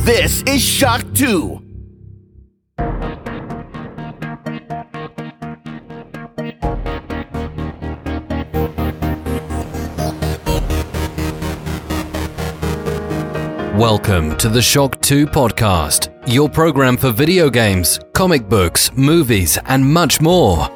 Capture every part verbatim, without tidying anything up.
This is Shock two. Welcome to the Shock two podcast, your program for video games, comic books, movies, and much more.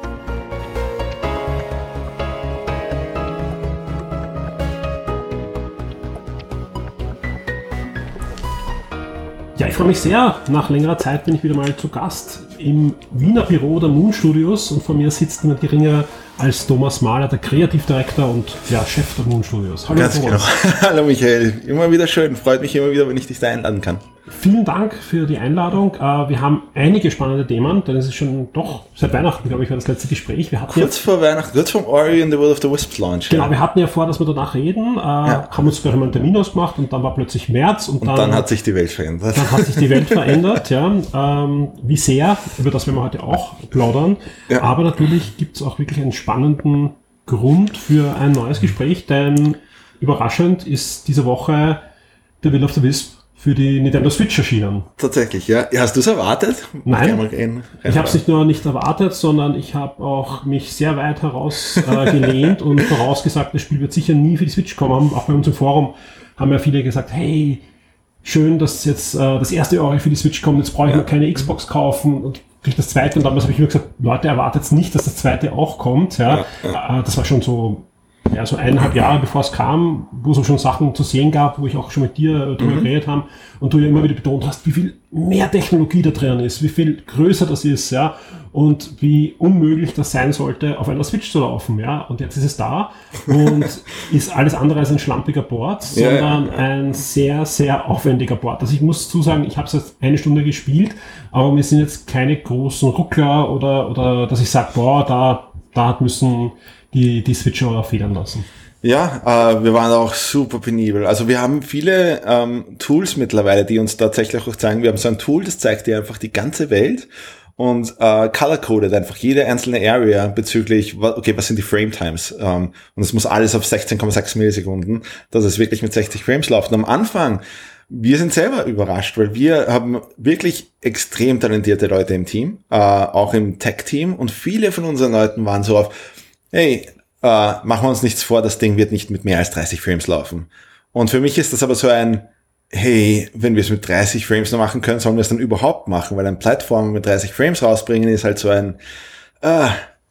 Ja, ich freue mich sehr. Nach längerer Zeit bin ich wieder mal zu Gast im Wiener Büro der Moon Studios und vor mir sitzt niemand geringer als Thomas Mahler, der Kreativdirektor und ja, Chef der Moon Studios. Hallo Ganz Thomas. Genau. Hallo Michael, immer wieder schön, freut mich immer wieder, wenn ich dich da einladen kann. Vielen Dank für die Einladung. Wir haben einige spannende Themen, denn es ist schon doch seit Weihnachten, glaube ich, war das letzte Gespräch. Wir hatten kurz ja, vor Weihnachten, kurz vom Ori and the Will of the Wisps Launch. Genau, ja. Wir hatten ja vor, dass wir danach reden, ja. haben uns gleich mal einen Termin ausgemacht und dann war plötzlich März. Und, und dann, dann hat sich die Welt verändert. Dann hat sich die Welt verändert, ja. Ähm, wie sehr, über das werden wir heute auch plaudern. Ja. Aber natürlich gibt es auch wirklich einen spannenden Grund für ein neues Gespräch, denn überraschend ist diese Woche The Will of the Wisp für die Nintendo Switch erschienen. Tatsächlich, ja. Hast du es erwartet? Nein, ich habe es nicht nur nicht erwartet, sondern ich habe auch mich sehr weit herausgelehnt äh, und vorausgesagt, das Spiel wird sicher nie für die Switch kommen. Auch bei uns im Forum haben ja viele gesagt, hey, schön, dass jetzt äh, das erste Ori für die Switch kommt, jetzt brauche ich ja. mir keine Xbox kaufen und kriege das zweite. Und damals habe ich immer gesagt, Leute, erwartet nicht, dass das zweite auch kommt. Ja, ja, ja. Äh, das war schon so... Ja, so eineinhalb Jahre bevor es kam, wo es schon Sachen zu sehen gab, wo ich auch schon mit dir drüber mhm. geredet habe und du ja immer wieder betont hast, wie viel mehr Technologie da drin ist, wie viel größer das ist, ja, und wie unmöglich das sein sollte, auf einer Switch zu laufen, ja, und jetzt ist es da und ist alles andere als ein schlampiger Board, sondern ja, ja. ein sehr, sehr aufwendiger Board. Also ich muss zusagen, ich habe es jetzt eine Stunde gespielt, aber mir sind jetzt keine großen Ruckler oder, oder dass ich sage, boah, da, da müssen die, die Switch auch federn lassen. Ja, äh, wir waren auch super penibel. Also wir haben viele ähm, Tools mittlerweile, die uns tatsächlich auch zeigen, wir haben so ein Tool, das zeigt dir einfach die ganze Welt und äh, color-coded einfach jede einzelne Area bezüglich, okay, was sind die Frame-Times? Ähm, und es muss alles auf sechzehn Komma sechs Millisekunden, dass es wirklich mit sechzig Frames läuft. Und am Anfang, wir sind selber überrascht, weil wir haben wirklich extrem talentierte Leute im Team, äh, auch im Tech-Team, und viele von unseren Leuten waren so auf, hey, äh, machen wir uns nichts vor, das Ding wird nicht mit mehr als dreißig Frames laufen. Und für mich ist das aber so ein, hey, wenn wir es mit dreißig Frames noch machen können, sollen wir es dann überhaupt machen, weil ein Plattform mit dreißig Frames rausbringen ist halt so ein, äh.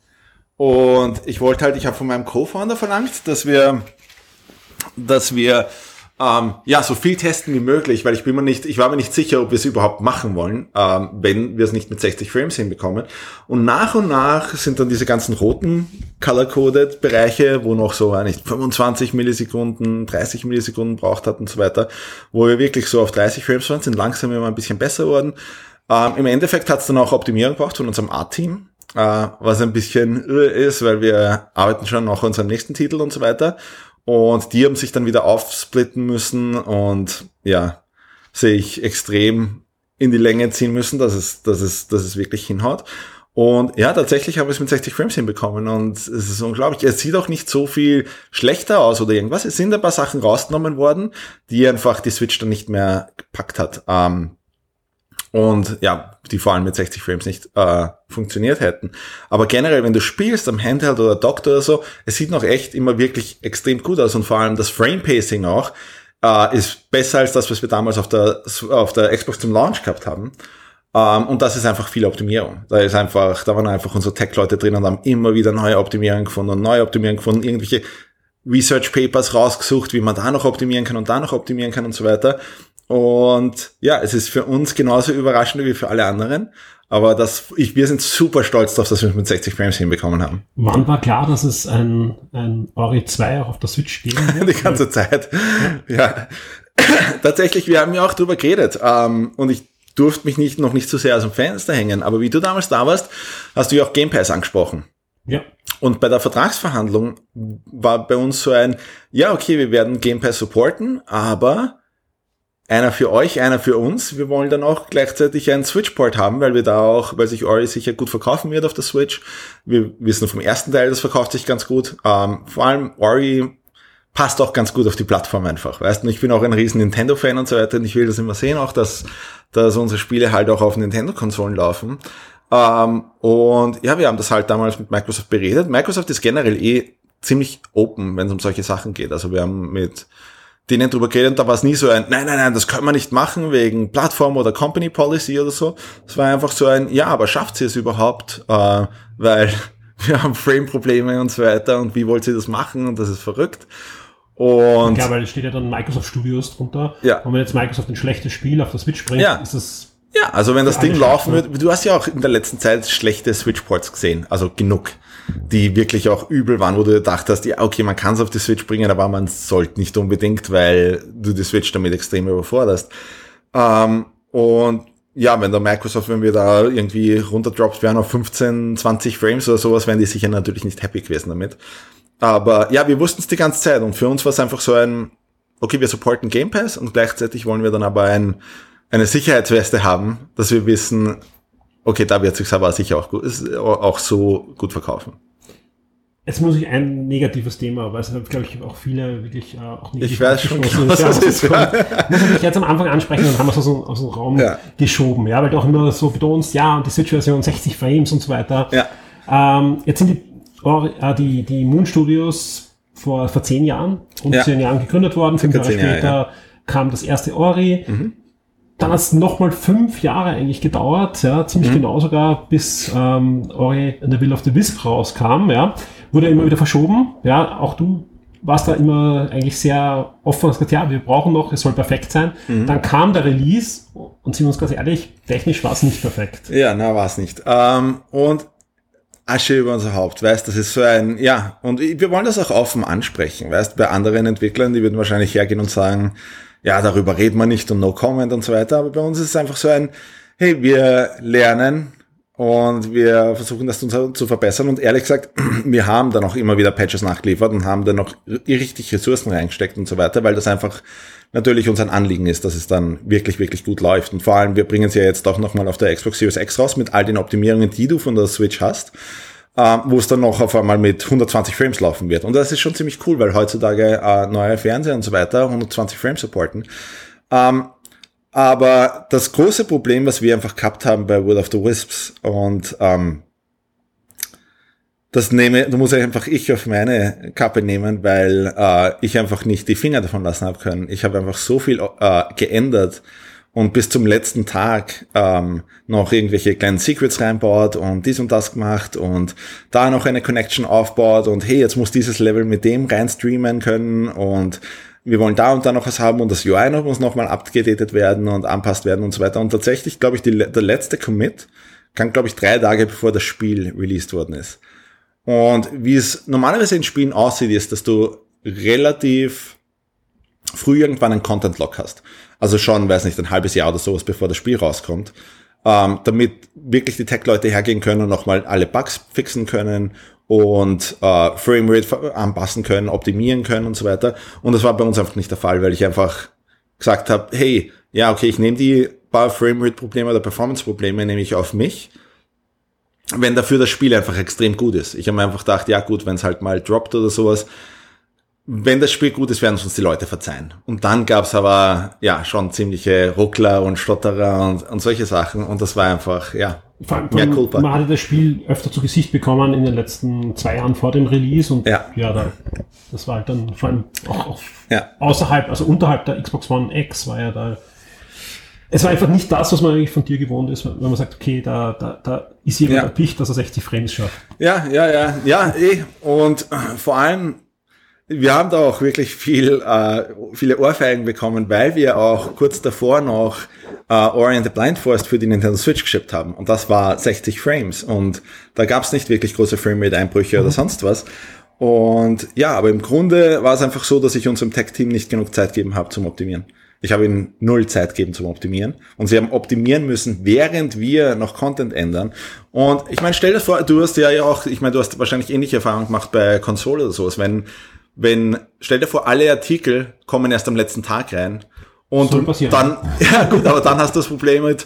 Und ich wollte halt, ich habe von meinem Co-Founder verlangt, dass wir, dass wir Ähm, ja, so viel testen wie möglich, weil ich bin mir nicht, ich war mir nicht sicher, ob wir es überhaupt machen wollen, ähm, wenn wir es nicht mit sechzig Frames hinbekommen. Und nach und nach sind dann diese ganzen roten Color-Coded Bereiche, wo noch so nicht fünfundzwanzig Millisekunden, dreißig Millisekunden braucht hat und so weiter, wo wir wirklich so auf dreißig Frames waren, sind langsam immer ein bisschen besser geworden. Ähm, im Endeffekt hat es dann auch Optimierung gebraucht von unserem Art-Team, äh, was ein bisschen ist, weil wir arbeiten schon noch an unserem nächsten Titel und so weiter. Und die haben sich dann wieder aufsplitten müssen und ja, sich extrem in die Länge ziehen müssen, dass es, dass es, dass es wirklich hinhaut. Und ja, tatsächlich haben wir es mit sechzig Frames hinbekommen und es ist unglaublich. Es sieht auch nicht so viel schlechter aus oder irgendwas. Es sind ein paar Sachen rausgenommen worden, die einfach die Switch dann nicht mehr gepackt hat. Ähm, Und ja, die vor allem mit sechzig Frames nicht äh, funktioniert hätten. Aber generell, wenn du spielst am Handheld oder Dock oder so, es sieht noch echt immer wirklich extrem gut aus. Und vor allem das Frame-Pacing auch äh, ist besser als das, was wir damals auf der auf der Xbox zum Launch gehabt haben. Ähm, und das ist einfach viel Optimierung. Da ist einfach, da waren einfach unsere Tech-Leute drin und haben immer wieder neue Optimierungen gefunden und neue Optimierungen gefunden, irgendwelche Research-Papers rausgesucht, wie man da noch optimieren kann und da noch optimieren kann und so weiter. Und ja, es ist für uns genauso überraschend wie für alle anderen. Aber das, ich, wir sind super stolz darauf, dass wir es mit sechzig Frames hinbekommen haben. Wann war klar, dass es ein, ein Ori zwei auch auf der Switch geben wird? Die ganze Zeit. Ja. ja. Tatsächlich, wir haben ja auch drüber geredet. Ähm, und ich durfte mich nicht, noch nicht so sehr aus dem Fenster hängen. Aber wie du damals da warst, hast du ja auch Game Pass angesprochen. Ja. Und bei der Vertragsverhandlung war bei uns so ein, ja, okay, wir werden Game Pass supporten, aber einer für euch, einer für uns. Wir wollen dann auch gleichzeitig einen Switch-Port haben, weil wir da auch, weil sich Ori sicher gut verkaufen wird auf der Switch. Wir wissen vom ersten Teil, das verkauft sich ganz gut. Ähm, vor allem Ori passt auch ganz gut auf die Plattform einfach, weißt du? Ich bin auch ein riesen Nintendo-Fan und so weiter und ich will das immer sehen, auch dass, dass unsere Spiele halt auch auf Nintendo-Konsolen laufen. Ähm, und ja, wir haben das halt damals mit Microsoft beredet. Microsoft ist generell eh ziemlich open, wenn es um solche Sachen geht. Also wir haben mit denen drüber geredet, da war es nie so ein, nein, nein, nein, das können wir nicht machen wegen Plattform oder Company Policy oder so. Es war einfach so ein, ja, aber schafft sie es überhaupt? Äh, weil wir haben Frame-Probleme und so weiter und wie wollt ihr das machen? Und das ist verrückt. Und ja, weil es steht ja dann Microsoft Studios drunter. Ja. Und wenn jetzt Microsoft ein schlechtes Spiel auf der Switch bringt, ja. ist das... Ja, also wenn das Ding laufen wird, du hast ja auch in der letzten Zeit schlechte Switch-Ports gesehen, also genug, die wirklich auch übel waren, wo du gedacht hast, ja, okay, man kann es auf die Switch bringen, aber man sollte nicht unbedingt, weil du die Switch damit extrem überforderst. Ähm, und ja, wenn der Microsoft, wenn wir da irgendwie runterdroppt wären auf fünfzehn, zwanzig Frames oder sowas, wären die sicher natürlich nicht happy gewesen damit. Aber ja, wir wussten es die ganze Zeit und für uns war es einfach so ein, okay, wir supporten Game Pass und gleichzeitig wollen wir dann aber ein eine Sicherheitsweste haben, dass wir wissen, okay, da wird sich aber sicher auch gut, auch so gut verkaufen. Jetzt muss ich ein negatives Thema, weil es glaube ich auch viele wirklich äh, auch negativ ich weiß schon, genau, was das ist. Ja. Muss ich jetzt am Anfang ansprechen und haben wir es aus, aus dem Raum ja. geschoben, ja, weil du auch immer so betonst, ja, und die Switch-Version sechzig Frames und so weiter. Ja. Ähm, jetzt sind die, äh, die, die Moon Studios vor, vor zehn Jahren, um ja. zehn Jahren gegründet worden, fünf Jahre später Jahre, ja. kam das erste Ori. Mhm. Dann hat es nochmal fünf Jahre eigentlich gedauert, ja, ziemlich mhm. genau sogar, bis ähm, Ori and the Will of the Wisp rauskam, ja. Wurde immer wieder verschoben, ja. Auch du warst da immer eigentlich sehr offen und hast gesagt, ja, wir brauchen noch, es soll perfekt sein. Mhm. Dann kam der Release und sind wir uns ganz ehrlich, technisch war es nicht perfekt. Ja, na, war es nicht. Ähm, und Asche über unser Haupt, weißt, das ist so ein, ja, und wir wollen das auch offen ansprechen, weißt, bei anderen Entwicklern, die würden wahrscheinlich hergehen und sagen, ja, darüber reden wir nicht und no comment und so weiter, aber bei uns ist es einfach so ein, hey, wir lernen und wir versuchen das zu, zu verbessern und ehrlich gesagt, wir haben dann auch immer wieder Patches nachgeliefert und haben dann noch richtig Ressourcen reingesteckt und so weiter, weil das einfach natürlich uns ein Anliegen ist, dass es dann wirklich, wirklich gut läuft und vor allem, wir bringen es ja jetzt auch nochmal auf der Xbox Series X raus mit all den Optimierungen, die du von der Switch hast, Uh, wo es dann noch auf einmal mit hundertzwanzig Frames laufen wird. Und das ist schon ziemlich cool, weil heutzutage uh, neue Fernseher und so weiter hundertzwanzig Frames supporten. Um, aber das große Problem, was wir einfach gehabt haben bei Will of the Wisps und um, das nehme, da muss ich einfach ich auf meine Kappe nehmen, weil uh, ich einfach nicht die Finger davon lassen habe können. Ich habe einfach so viel uh, geändert und bis zum letzten Tag ähm, noch irgendwelche kleinen Secrets reinbaut und dies und das gemacht und da noch eine Connection aufbaut und hey, jetzt muss dieses Level mit dem reinstreamen können und wir wollen da und da noch was haben und das U I noch muss nochmal abgedatet werden und anpasst werden und so weiter. Und tatsächlich, glaube ich, die, der letzte Commit kam, glaube ich, drei Tage bevor das Spiel released worden ist. Und wie es normalerweise in Spielen aussieht, ist, dass du relativ früh irgendwann einen Content-Lock hast. Also schon, weiß nicht, ein halbes Jahr oder sowas, bevor das Spiel rauskommt. Ähm, damit wirklich die Tech-Leute hergehen können und nochmal alle Bugs fixen können und äh, Framerate anpassen können, optimieren können und so weiter. Und das war bei uns einfach nicht der Fall, weil ich einfach gesagt habe, hey, ja, okay, ich nehme die paar Framerate-Probleme oder Performance-Probleme nehme ich auf mich, wenn dafür das Spiel einfach extrem gut ist. Ich habe mir einfach gedacht, ja gut, wenn es halt mal droppt oder sowas, wenn das Spiel gut ist, werden es uns die Leute verzeihen. Und dann gab's aber ja schon ziemliche Ruckler und Stotterer und, und solche Sachen. Und das war einfach, ja, vor allem, mehr Culpa. Man hatte das Spiel öfter zu Gesicht bekommen in den letzten zwei Jahren vor dem Release. Und ja, ja da, das war halt dann vor allem auch, auch ja. außerhalb, also unterhalb der Xbox One X war ja da. Es war einfach nicht das, was man eigentlich von dir gewohnt ist, wenn man sagt, okay, da, da, da ist jemand ja. erpicht, dass er sechzig Frames schafft. Ja, ja, ja, ja, eh. Und vor allem, wir haben da auch wirklich viel, äh, viele Ohrfeigen bekommen, weil wir auch kurz davor noch äh, Ori and the Blind Forest für die Nintendo Switch geschippt haben. Und das war sechzig Frames. Und da gab es nicht wirklich große Framerate-Einbrüche mhm. oder sonst was. Und ja, aber im Grunde war es einfach so, dass ich unserem Tech-Team nicht genug Zeit gegeben habe zum Optimieren. Ich habe ihnen null Zeit gegeben zum Optimieren. Und sie haben optimieren müssen, während wir noch Content ändern. Und ich meine, stell dir vor, du hast ja auch, ich meine, du hast wahrscheinlich ähnliche Erfahrungen gemacht bei Konsole oder sowas, wenn Wenn, stell dir vor, alle Artikel kommen erst am letzten Tag rein und du, dann, ja gut, aber dann hast du das Problem mit,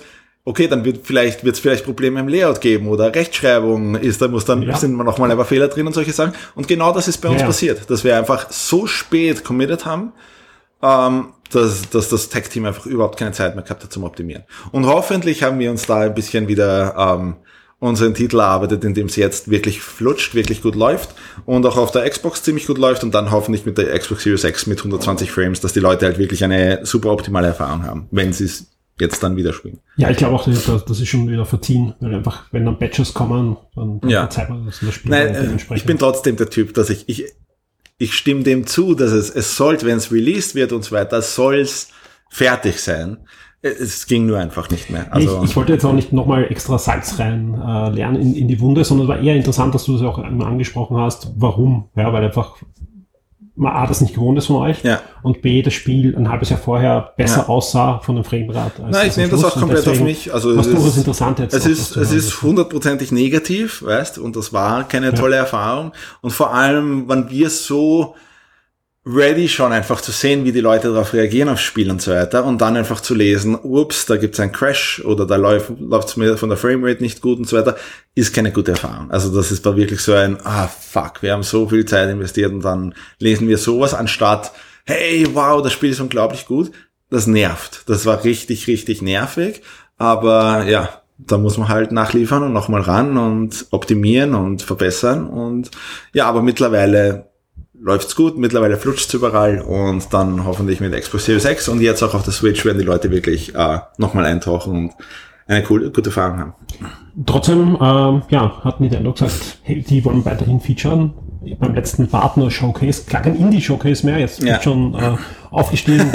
okay, dann wird vielleicht, wird es vielleicht Probleme im Layout geben oder Rechtschreibung ist, da muss dann, ja. sind noch mal ein paar Fehler drin und solche Sachen. Und genau das ist bei uns ja. passiert, dass wir einfach so spät committed haben, ähm, dass, dass das Tech-Team einfach überhaupt keine Zeit mehr gehabt hat zum Optimieren. Und hoffentlich haben wir uns da ein bisschen wieder, ähm, unseren Titel erarbeitet, in dem es jetzt wirklich flutscht, wirklich gut läuft und auch auf der Xbox ziemlich gut läuft und dann hoffentlich mit der Xbox Series X mit hundertzwanzig Frames, dass die Leute halt wirklich eine super optimale Erfahrung haben, wenn sie es jetzt dann wieder spielen. Ja, ich glaube auch, das, das ist schon wieder verziehen, weil einfach, wenn dann Patches kommen, dann, dann ja. verzeiht man das, das Spiel. Nein, ich bin trotzdem der Typ, dass ich, ich, ich stimme dem zu, dass es, es sollte, wenn es released wird und so weiter, soll es fertig sein. Es ging nur einfach nicht mehr. Also ich, ich wollte jetzt auch nicht nochmal extra Salz rein äh, lernen in, in die Wunde, sondern es war eher interessant, dass du das auch immer angesprochen hast. Warum? Ja, weil einfach man A, das nicht gewohnt ist von euch ja. und B, das Spiel ein halbes Jahr vorher besser ja. aussah von dem Framerate. Als Nein, ich nehme das auch komplett auf mich. Also was es ist ist, interessant jetzt. Es ist, es ist hundertprozentig negativ, weißt, und das war keine ja. tolle Erfahrung. Und vor allem, wenn wir so ready schon einfach zu sehen, wie die Leute darauf reagieren aufs Spiel und so weiter und dann einfach zu lesen, ups, da gibt's einen Crash oder da läuft läuft's mir von der Framerate nicht gut und so weiter, ist keine gute Erfahrung. Also das ist da wirklich so ein, ah fuck, wir haben so viel Zeit investiert und dann lesen wir sowas anstatt, hey, wow, das Spiel ist unglaublich gut. Das nervt. Das war richtig, richtig nervig, aber ja, da muss man halt nachliefern und nochmal ran und optimieren und verbessern und ja, aber mittlerweile läuft's gut, mittlerweile flutscht's überall und dann hoffentlich mit Xbox Series X und jetzt auch auf der Switch werden die Leute wirklich äh, nochmal eintauchen und eine coole, gute Erfahrung haben. Trotzdem, ähm, ja, hat Nintendo gesagt, hey, die wollen weiterhin featuren. Beim letzten Partner-Showcase, klar kein Indie-Showcase mehr, jetzt ja. wird schon äh, aufgestiegen.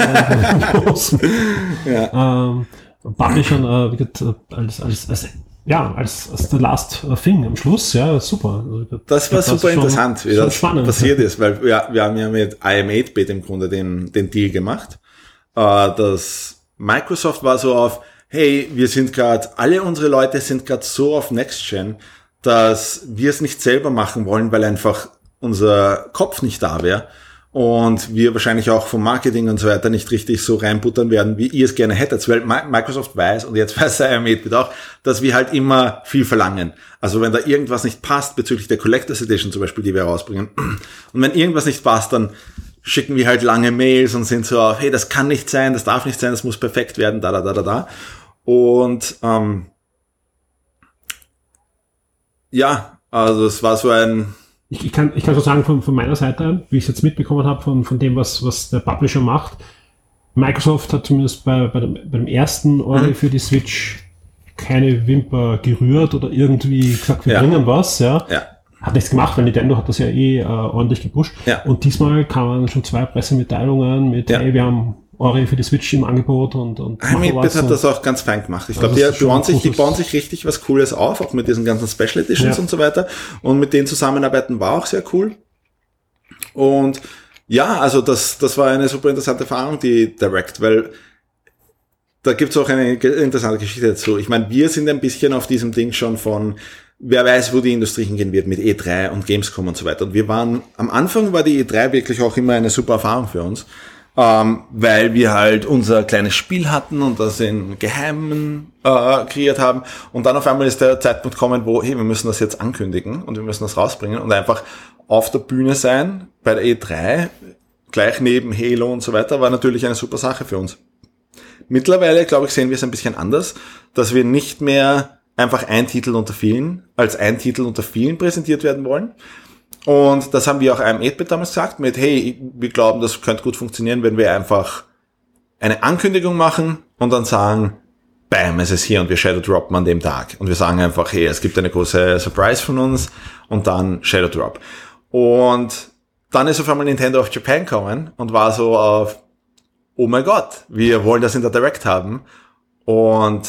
ja. ähm, Publishern äh, wie gesagt, als, als, als ja, als, als the last thing am Schluss, ja, super. Das war das super schon, interessant, wie das spannend, passiert ja. ist, weil wir, wir haben ja mit I M acht Bit im Grunde den, den Deal gemacht. Äh, das Microsoft war so auf, hey, wir sind gerade, alle unsere Leute sind gerade so auf Next Gen, dass wir es nicht selber machen wollen, weil einfach unser Kopf nicht da wäre. Und wir wahrscheinlich auch vom Marketing und so weiter nicht richtig so reinbuttern werden, wie ihr es gerne hättet. Weil Microsoft weiß, und jetzt weiß I M acht auch, dass wir halt immer viel verlangen. Also wenn da irgendwas nicht passt, bezüglich der Collectors Edition zum Beispiel, die wir rausbringen, und wenn irgendwas nicht passt, dann schicken wir halt lange Mails und sind so auf, hey, das kann nicht sein, das darf nicht sein, das muss perfekt werden, da, da, da, da, da. Und ähm, ja, also es war so ein... Ich, ich kann ich kann so sagen, von, von meiner Seite, wie ich es jetzt mitbekommen habe, von, von dem, was, was der Publisher macht, Microsoft hat zumindest bei, bei dem, beim ersten Ori mhm. für die Switch keine Wimper gerührt oder irgendwie gesagt, wir ja. bringen was, ja. ja. Hat nichts gemacht, weil Nintendo hat das ja eh äh, ordentlich gepusht. Ja. Und diesmal kamen schon zwei Pressemitteilungen mit, ja. hey, wir haben Ori für die Switch im Angebot und und I M acht hat das auch ganz fein gemacht. Ich glaube, die, die, bauen sich, die bauen sich richtig was Cooles auf, auch mit diesen ganzen Special Editions ja. und so weiter. Und mit denen zusammenarbeiten war auch sehr cool. Und ja, also das das war eine super interessante Erfahrung, die Direct, weil da gibt's auch eine interessante Geschichte dazu. Ich meine, wir sind ein bisschen auf diesem Ding schon von, wer weiß, wo die Industrie hingehen wird mit E drei und Gamescom und so weiter. Und wir waren, am Anfang war die E drei wirklich auch immer eine super Erfahrung für uns. Ähm, weil wir halt unser kleines Spiel hatten und das in Geheimen äh, kreiert haben und dann auf einmal ist der Zeitpunkt gekommen, wo, hey, wir müssen das jetzt ankündigen und wir müssen das rausbringen und einfach auf der Bühne sein bei der E drei, gleich neben Halo und so weiter, war natürlich eine super Sache für uns. Mittlerweile, glaube ich, sehen wir es ein bisschen anders, dass wir nicht mehr einfach ein Titel unter vielen, als ein Titel unter vielen präsentiert werden wollen. Und das haben wir auch I M acht Bit damals gesagt, mit, hey, wir glauben, das könnte gut funktionieren, wenn wir einfach eine Ankündigung machen und dann sagen, bam, es ist hier und wir Shadow droppen an dem Tag. Und wir sagen einfach, hey, es gibt eine große Surprise von uns und dann Shadow Drop. Und dann ist auf einmal Nintendo of Japan gekommen und war so auf, oh mein Gott, wir wollen das in der Direct haben. Und,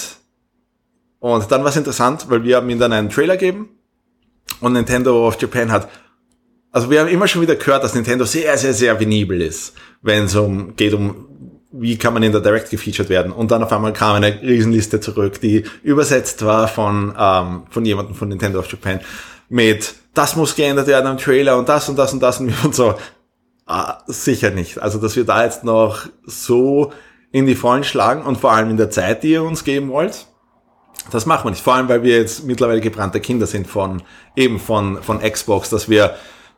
und dann war es interessant, weil wir haben ihnen dann einen Trailer gegeben und Nintendo of Japan hat, also wir haben immer schon wieder gehört, dass Nintendo sehr, sehr, sehr penibel ist, wenn es um geht um, wie kann man in der Direct gefeatured werden. Und dann auf einmal kam eine Riesenliste zurück, die übersetzt war von ähm, von jemandem von Nintendo of Japan mit, das muss geändert werden am Trailer und das und das und das und, und so. Ah, sicher nicht. Also, dass wir da jetzt noch so in die Vollen schlagen und vor allem in der Zeit, die ihr uns geben wollt, Das machen wir nicht. Vor allem, weil wir jetzt mittlerweile gebrannte Kinder sind von, eben von, von Xbox, dass wir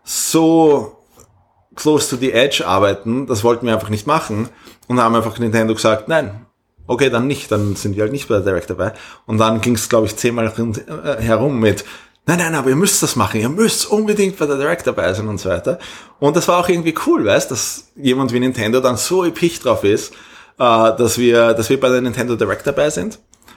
so close to the edge arbeiten, das wollten wir einfach nicht machen und haben einfach Nintendo gesagt, nein, okay, dann nicht, dann sind wir halt nicht bei der Direct dabei. Und dann ging es, glaube ich, zehnmal herum mit, nein, nein, aber ihr müsst das machen, ihr müsst unbedingt bei der Direct dabei sein und so weiter. Und das war auch irgendwie cool, weißt, dass jemand wie Nintendo dann so episch drauf ist, dass wir, dass wir bei der Nintendo Direct dabei sind.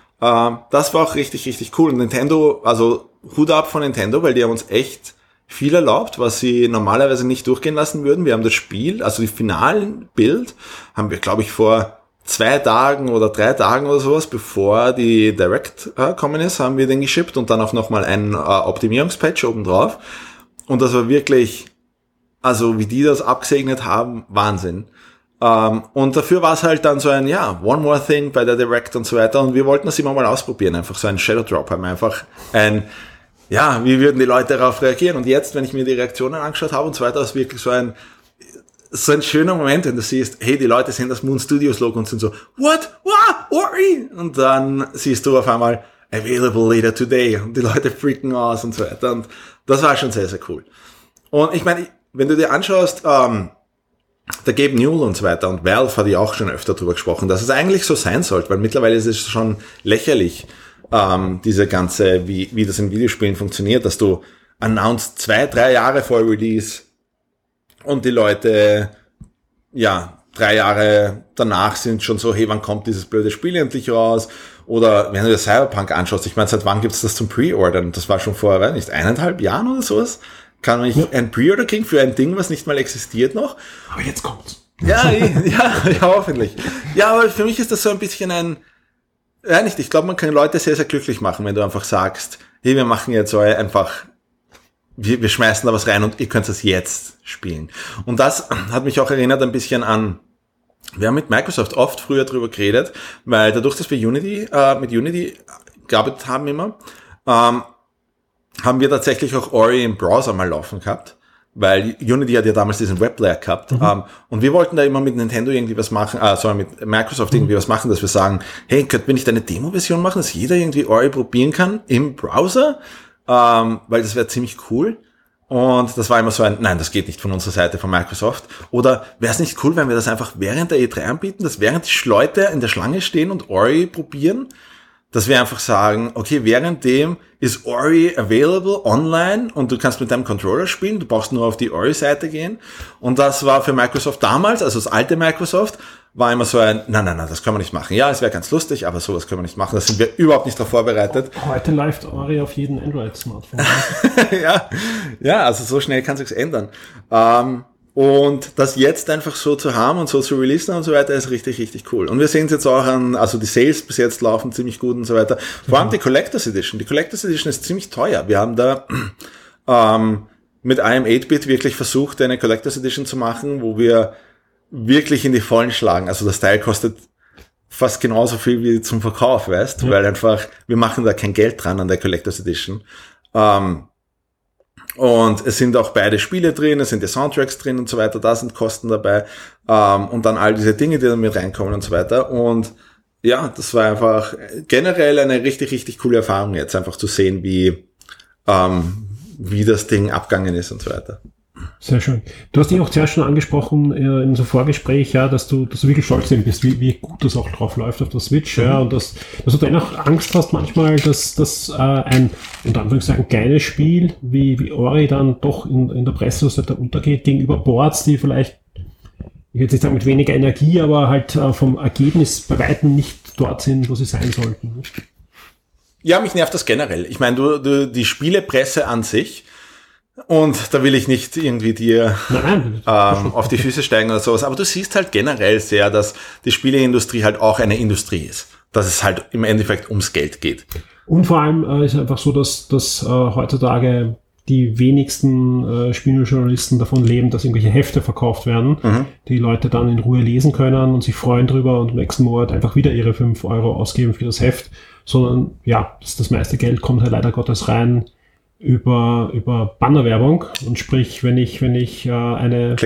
Das war auch richtig, richtig cool. Und Nintendo, also Hut ab von Nintendo, weil die haben uns echt viel erlaubt, was sie normalerweise nicht durchgehen lassen würden. Wir haben das Spiel, also die finalen Bild, haben wir, glaube ich, vor zwei Tagen oder drei Tagen oder sowas, bevor die Direct äh, kommen ist, haben wir den geschippt und dann auch nochmal ein äh, Optimierungspatch obendrauf. Und das war wirklich, also wie die das abgesegnet haben, Wahnsinn. Ähm, und dafür war es halt dann so ein, ja, one more thing bei der Direct und so weiter. Und wir wollten das immer mal ausprobieren, einfach so ein Shadow Drop, haben einfach ein, ja, wie würden die Leute darauf reagieren? Und jetzt, wenn ich mir die Reaktionen angeschaut habe und so weiter, ist wirklich so ein, so ein schöner Moment, wenn du siehst, hey, die Leute sehen das Moon Studios Logo und sind so, what? What? Ori? Und dann siehst du auf einmal, available later today. Und die Leute freaken aus und so weiter. Und das war schon sehr, sehr cool. Und ich meine, wenn du dir anschaust, ähm, der Gabe Newell und so weiter und Valve hat ja auch schon öfter drüber gesprochen, dass es eigentlich so sein sollte, weil mittlerweile ist es schon lächerlich, ähm, diese ganze, wie, wie das in Videospielen funktioniert, dass du announced zwei, drei Jahre vor Release und die Leute, ja, drei Jahre danach sind schon so, hey, wann kommt dieses blöde Spiel endlich raus? Oder wenn du dir Cyberpunk anschaust, ich meine, seit wann gibt's das zum Pre-Ordern? Das war schon vor, weiß nicht, eineinhalb Jahren oder sowas? Kann man nicht ja. ein Pre-Order kriegen für ein Ding, was nicht mal existiert noch? Aber jetzt kommt's. Ja, ja, ja, hoffentlich. Ja, aber für mich ist das so ein bisschen ein, ja nicht, ich glaube, man kann Leute sehr, sehr glücklich machen, wenn du einfach sagst, hey, wir machen jetzt so einfach, wir, wir schmeißen da was rein und ihr könnt das jetzt spielen. Und das hat mich auch erinnert ein bisschen an, wir haben mit Microsoft oft früher drüber geredet, weil dadurch, dass wir Unity, äh, mit Unity gearbeitet haben immer, ähm, haben wir tatsächlich auch Ori im Browser mal laufen gehabt, weil Unity hat ja damals diesen Webplayer gehabt. Mhm. Ähm, und wir wollten da immer mit Nintendo irgendwie was machen, äh, sorry, mit Microsoft irgendwie mhm. was machen, dass wir sagen, hey, könnten wir nicht eine Demo-Version machen, dass jeder irgendwie Ori probieren kann im Browser? Ähm, weil das wäre ziemlich cool. Und das war immer so ein, nein, das geht nicht von unserer Seite, von Microsoft. Oder wäre es nicht cool, wenn wir das einfach während der E drei anbieten, dass während die Leute in der Schlange stehen und Ori probieren, dass wir einfach sagen, okay, währenddem ist Ori available online und du kannst mit deinem Controller spielen, du brauchst nur auf die Ori-Seite gehen. Und das war für Microsoft damals, also das alte Microsoft, war immer so ein, nein, nein, nein, das können wir nicht machen. Ja, es wäre ganz lustig, aber sowas können wir nicht machen. Da sind wir überhaupt nicht darauf vorbereitet. Heute läuft Ori auf jedem Android-Smartphone. ja, ja, also so schnell kann sich's ändern. Ähm, Und das jetzt einfach so zu haben und so zu releasen und so weiter ist richtig, richtig cool. Und wir sehen es jetzt auch an, also die Sales bis jetzt laufen ziemlich gut und so weiter. Vor allem die Collectors Edition. Die Collectors Edition ist ziemlich teuer. Wir haben da ähm, mit I M acht Bit wirklich versucht, eine Collectors Edition zu machen, wo wir wirklich in die Vollen schlagen. Also das Teil kostet fast genauso viel wie zum Verkauf, weißt du? Mhm. Weil einfach, wir machen da kein Geld dran an der Collectors Edition. Ähm, Und es sind auch beide Spiele drin, es sind die Soundtracks drin und so weiter, da sind Kosten dabei, ähm, und dann all diese Dinge, die da mit reinkommen und so weiter. Und ja, das war einfach generell eine richtig, richtig coole Erfahrung jetzt, einfach zu sehen, wie, ähm, wie das Ding abgegangen ist und so weiter. Sehr schön. Du hast dich auch zuerst schon angesprochen äh, in unserem Vorgespräch, ja, dass du, dass du wirklich stolz bist, wie, wie gut das auch drauf läuft auf der Switch, mhm. ja, und dass, dass du dennoch Angst hast manchmal, dass, dass äh, ein, unter Anführungszeichen, kleines Spiel wie, wie Ori dann doch in, in der Presse untergeht gegenüber Boards, die vielleicht, ich will jetzt nicht sagen mit weniger Energie, aber halt äh, vom Ergebnis bei weitem nicht dort sind, wo sie sein sollten. Ja, mich nervt das generell. Ich meine, du, du die Spielepresse an sich, und da will ich nicht irgendwie dir Nein, ähm, auf die Füße steigen oder sowas, aber du siehst halt generell sehr, dass die Spieleindustrie halt auch eine Industrie ist, dass es halt im Endeffekt ums Geld geht. Und vor allem äh, ist es einfach so, dass, dass äh, heutzutage die wenigsten äh, Spielejournalisten davon leben, dass irgendwelche Hefte verkauft werden, mhm. die Leute dann in Ruhe lesen können und sich freuen drüber und im nächsten Monat einfach wieder ihre fünf Euro ausgeben für das Heft, sondern ja, das, das meiste Geld kommt halt leider Gottes rein über über Bannerwerbung, und sprich, wenn ich wenn ich äh, eine Klicks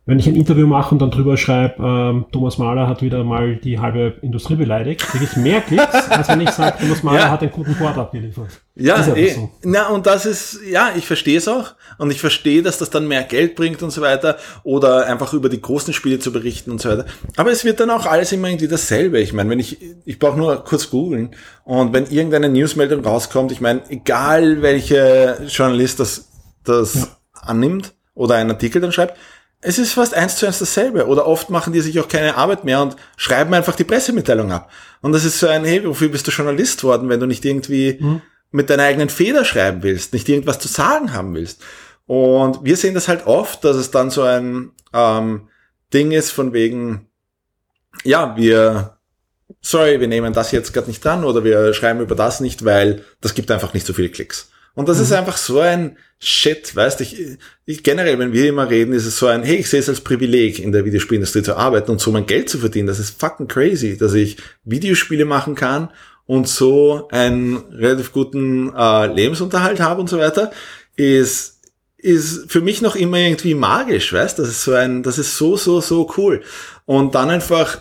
wenn ich ein Interview mache und dann drüber schreibe, ähm, Thomas Mahler hat wieder mal die halbe Industrie beleidigt, kriege ich mehr Klicks, als wenn ich sage, Thomas Mahler ja. hat einen guten Port abgeliefert. Ja, eh, so. Na, und das ist, ja, ich verstehe es auch und ich verstehe, dass das dann mehr Geld bringt und so weiter oder einfach über die großen Spiele zu berichten und so weiter. Aber es wird dann auch alles immer irgendwie dasselbe. Ich meine, wenn ich, ich brauche nur kurz googeln und wenn irgendeine Newsmeldung rauskommt, ich meine, egal welcher Journalist das, das ja. annimmt oder einen Artikel dann schreibt, es ist fast eins zu eins dasselbe. Oder oft machen die sich auch keine Arbeit mehr und schreiben einfach die Pressemitteilung ab. Und das ist so ein, hey, wofür bist du Journalist worden, wenn du nicht irgendwie mhm. mit deiner eigenen Feder schreiben willst, nicht irgendwas zu sagen haben willst. Und wir sehen das halt oft, dass es dann so ein ähm, Ding ist von wegen, ja, wir, sorry, wir nehmen das jetzt gerade nicht dran oder wir schreiben über das nicht, weil das gibt einfach nicht so viele Klicks. Und das mhm. ist einfach so ein Shit, weißt du, ich, ich generell, wenn wir immer reden, ist es so ein, hey, ich sehe es als Privileg, in der Videospielindustrie zu arbeiten und so mein Geld zu verdienen. Das ist fucking crazy, dass ich Videospiele machen kann und so einen relativ guten äh, Lebensunterhalt habe und so weiter, ist ist für mich noch immer irgendwie magisch, weißt du, das ist so ein, das ist so, so, so cool. Und dann einfach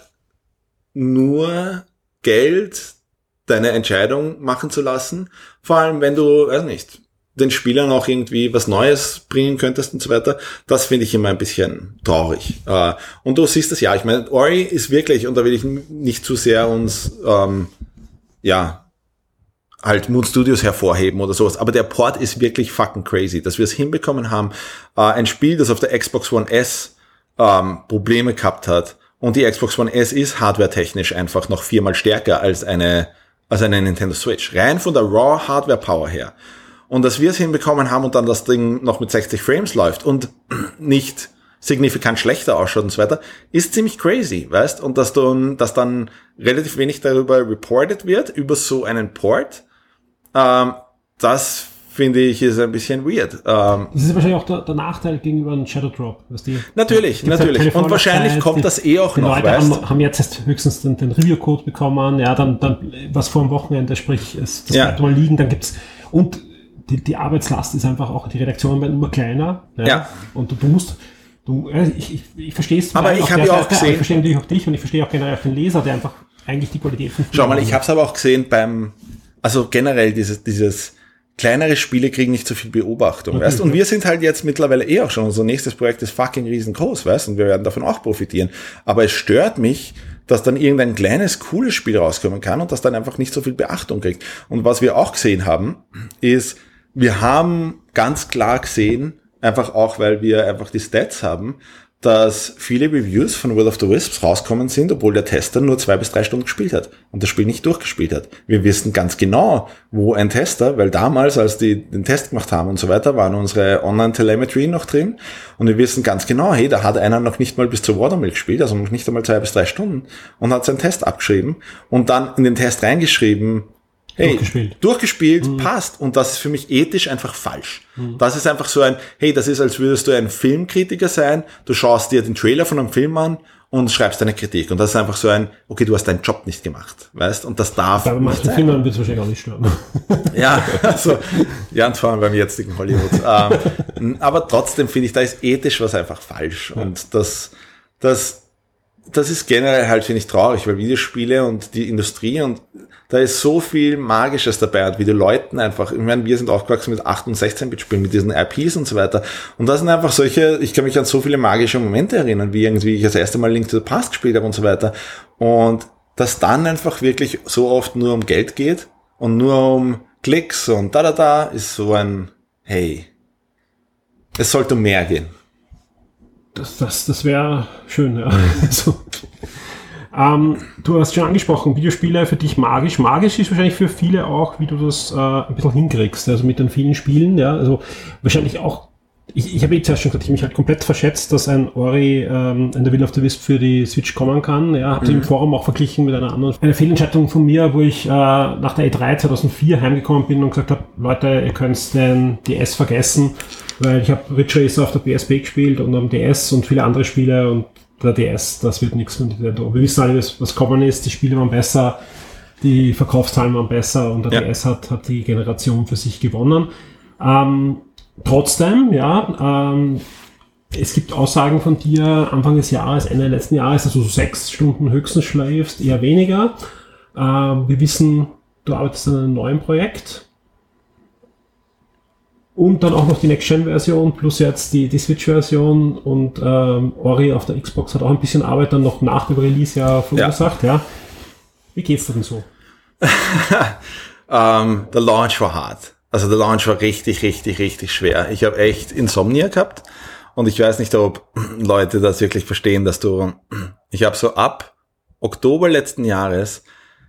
nur Geld deine Entscheidung machen zu lassen, vor allem wenn du, weiß nicht, den Spielern auch irgendwie was Neues bringen könntest und so weiter, das finde ich immer ein bisschen traurig. Und du siehst das ja, ich meine, Ori ist wirklich, und da will ich nicht zu sehr uns, ähm, ja, halt Moon Studios hervorheben oder sowas, aber der Port ist wirklich fucking crazy, dass wir es hinbekommen haben, äh, ein Spiel, das auf der Xbox One S ähm, Probleme gehabt hat, und die Xbox One S ist hardwaretechnisch einfach noch viermal stärker als eine als eine Nintendo Switch, rein von der Raw Hardware Power her. Und dass wir es hinbekommen haben und dann das Ding noch mit sechzig Frames läuft und nicht signifikant schlechter ausschaut und so weiter, ist ziemlich crazy, weißt? Und dass dann, dass dann relativ wenig darüber reported wird, über so einen Port, ähm, das finde ich ist ein bisschen weird. Ähm, das ist wahrscheinlich auch der, der Nachteil gegenüber einem Shadow Drop. Weißt du? Natürlich, natürlich. Und wahrscheinlich kommt die, das eh auch die noch, Leute weißt haben, haben jetzt höchstens den, den Review-Code bekommen, ja, dann, dann, was vor dem Wochenende, sprich, es, das ja. bleibt mal liegen, dann gibt's, und die, die Arbeitslast ist einfach auch, die Redaktionen werden immer kleiner, ja, ja. und du, du musst, du, ich, ich, ich verstehe es, aber ich habe ja auch gesehen, ich verstehe natürlich auch dich und ich verstehe auch generell auch den Leser, der einfach eigentlich die Qualität von Schau mal, ich habe es aber auch gesehen beim, also generell dieses, dieses, kleinere Spiele kriegen nicht so viel Beobachtung, okay, weißt du? Und wir sind halt jetzt mittlerweile eh auch schon, unser nächstes Projekt ist fucking riesengroß, weißt du? Und wir werden davon auch profitieren. Aber es stört mich, dass dann irgendein kleines, cooles Spiel rauskommen kann und das dann einfach nicht so viel Beachtung kriegt. Und was wir auch gesehen haben, ist, wir haben ganz klar gesehen, einfach auch, weil wir einfach die Stats haben, dass viele Reviews von Will of the Wisps rauskommen sind, obwohl der Tester nur zwei bis drei Stunden gespielt hat und das Spiel nicht durchgespielt hat. Wir wissen ganz genau, wo ein Tester, weil damals, als die den Test gemacht haben und so weiter, waren unsere Online-Telemetry noch drin und wir wissen ganz genau, hey, da hat einer noch nicht mal bis zur Watermill gespielt, also noch nicht einmal zwei bis drei Stunden und hat seinen Test abgeschrieben und dann in den Test reingeschrieben, hey, durchgespielt, durchgespielt mhm. passt. Und das ist für mich ethisch einfach falsch. Mhm. Das ist einfach so ein, hey, das ist, als würdest du ein Filmkritiker sein, du schaust dir den Trailer von einem Film an und schreibst eine Kritik. Und das ist einfach so ein, okay, du hast deinen Job nicht gemacht, weißt? Und das darf ja, nicht sein. Filmen wird es wahrscheinlich auch nicht stören. Ja, also, ja, und vor allem beim jetzigen Hollywood. ähm, aber trotzdem finde ich, da ist ethisch was einfach falsch. Ja. Und das, das, das ist generell halt, finde ich, traurig, weil Videospiele und die Industrie und da ist so viel Magisches dabei und wie die Leuten einfach, ich meine, wir sind aufgewachsen mit acht- und sechzehn-Bit-Spielen, mit diesen I Ps und so weiter. Und das sind einfach solche, ich kann mich an so viele magische Momente erinnern, wie irgendwie ich das erste Mal Link to the Past gespielt habe und so weiter. Und dass dann einfach wirklich so oft nur um Geld geht und nur um Klicks und da, da, da, ist so ein, hey, es sollte um mehr gehen. Das, das, das wäre schön, ja. So. Ähm, du hast schon angesprochen, Videospiele für dich magisch. Magisch ist wahrscheinlich für viele auch, wie du das äh, ein bisschen hinkriegst, also mit den vielen Spielen, ja, also wahrscheinlich auch, ich, ich habe eh zuerst schon gesagt, ich habe mich halt komplett verschätzt, dass ein Ori ähm, in der Will of the Wisp für die Switch kommen kann, ja, habe sie mhm. im Forum auch verglichen mit einer anderen, eine Fehlentscheidung von mir, wo ich äh, nach der E drei zweitausendvier heimgekommen bin und gesagt habe, Leute, ihr könnt den D S vergessen, weil ich habe Ridge Racer auf der P S P gespielt und am D S und viele andere Spiele und der D S, das wird nichts von Nintendo. Wir wissen alle, was kommen ist, die Spiele waren besser, die Verkaufszahlen waren besser und der ja. D S hat, hat die Generation für sich gewonnen. Ähm, trotzdem, ja, ähm, Es gibt Aussagen von dir Anfang des Jahres, Ende letzten Jahres, dass du so sechs Stunden höchstens schläfst, eher weniger. Ähm, wir wissen, du arbeitest an einem neuen Projekt. Und dann auch noch die Next-Gen-Version plus jetzt die, die Switch-Version und ähm, Ori auf der Xbox hat auch ein bisschen Arbeit dann noch nach dem Release ja verursacht. Ja. Ja. Wie geht's dir denn so? um, der Launch war hart. Also der Launch war richtig, richtig, richtig schwer. Ich habe echt Insomnia gehabt. Und ich weiß nicht, ob Leute das wirklich verstehen, dass du, ich habe so ab Oktober letzten Jahres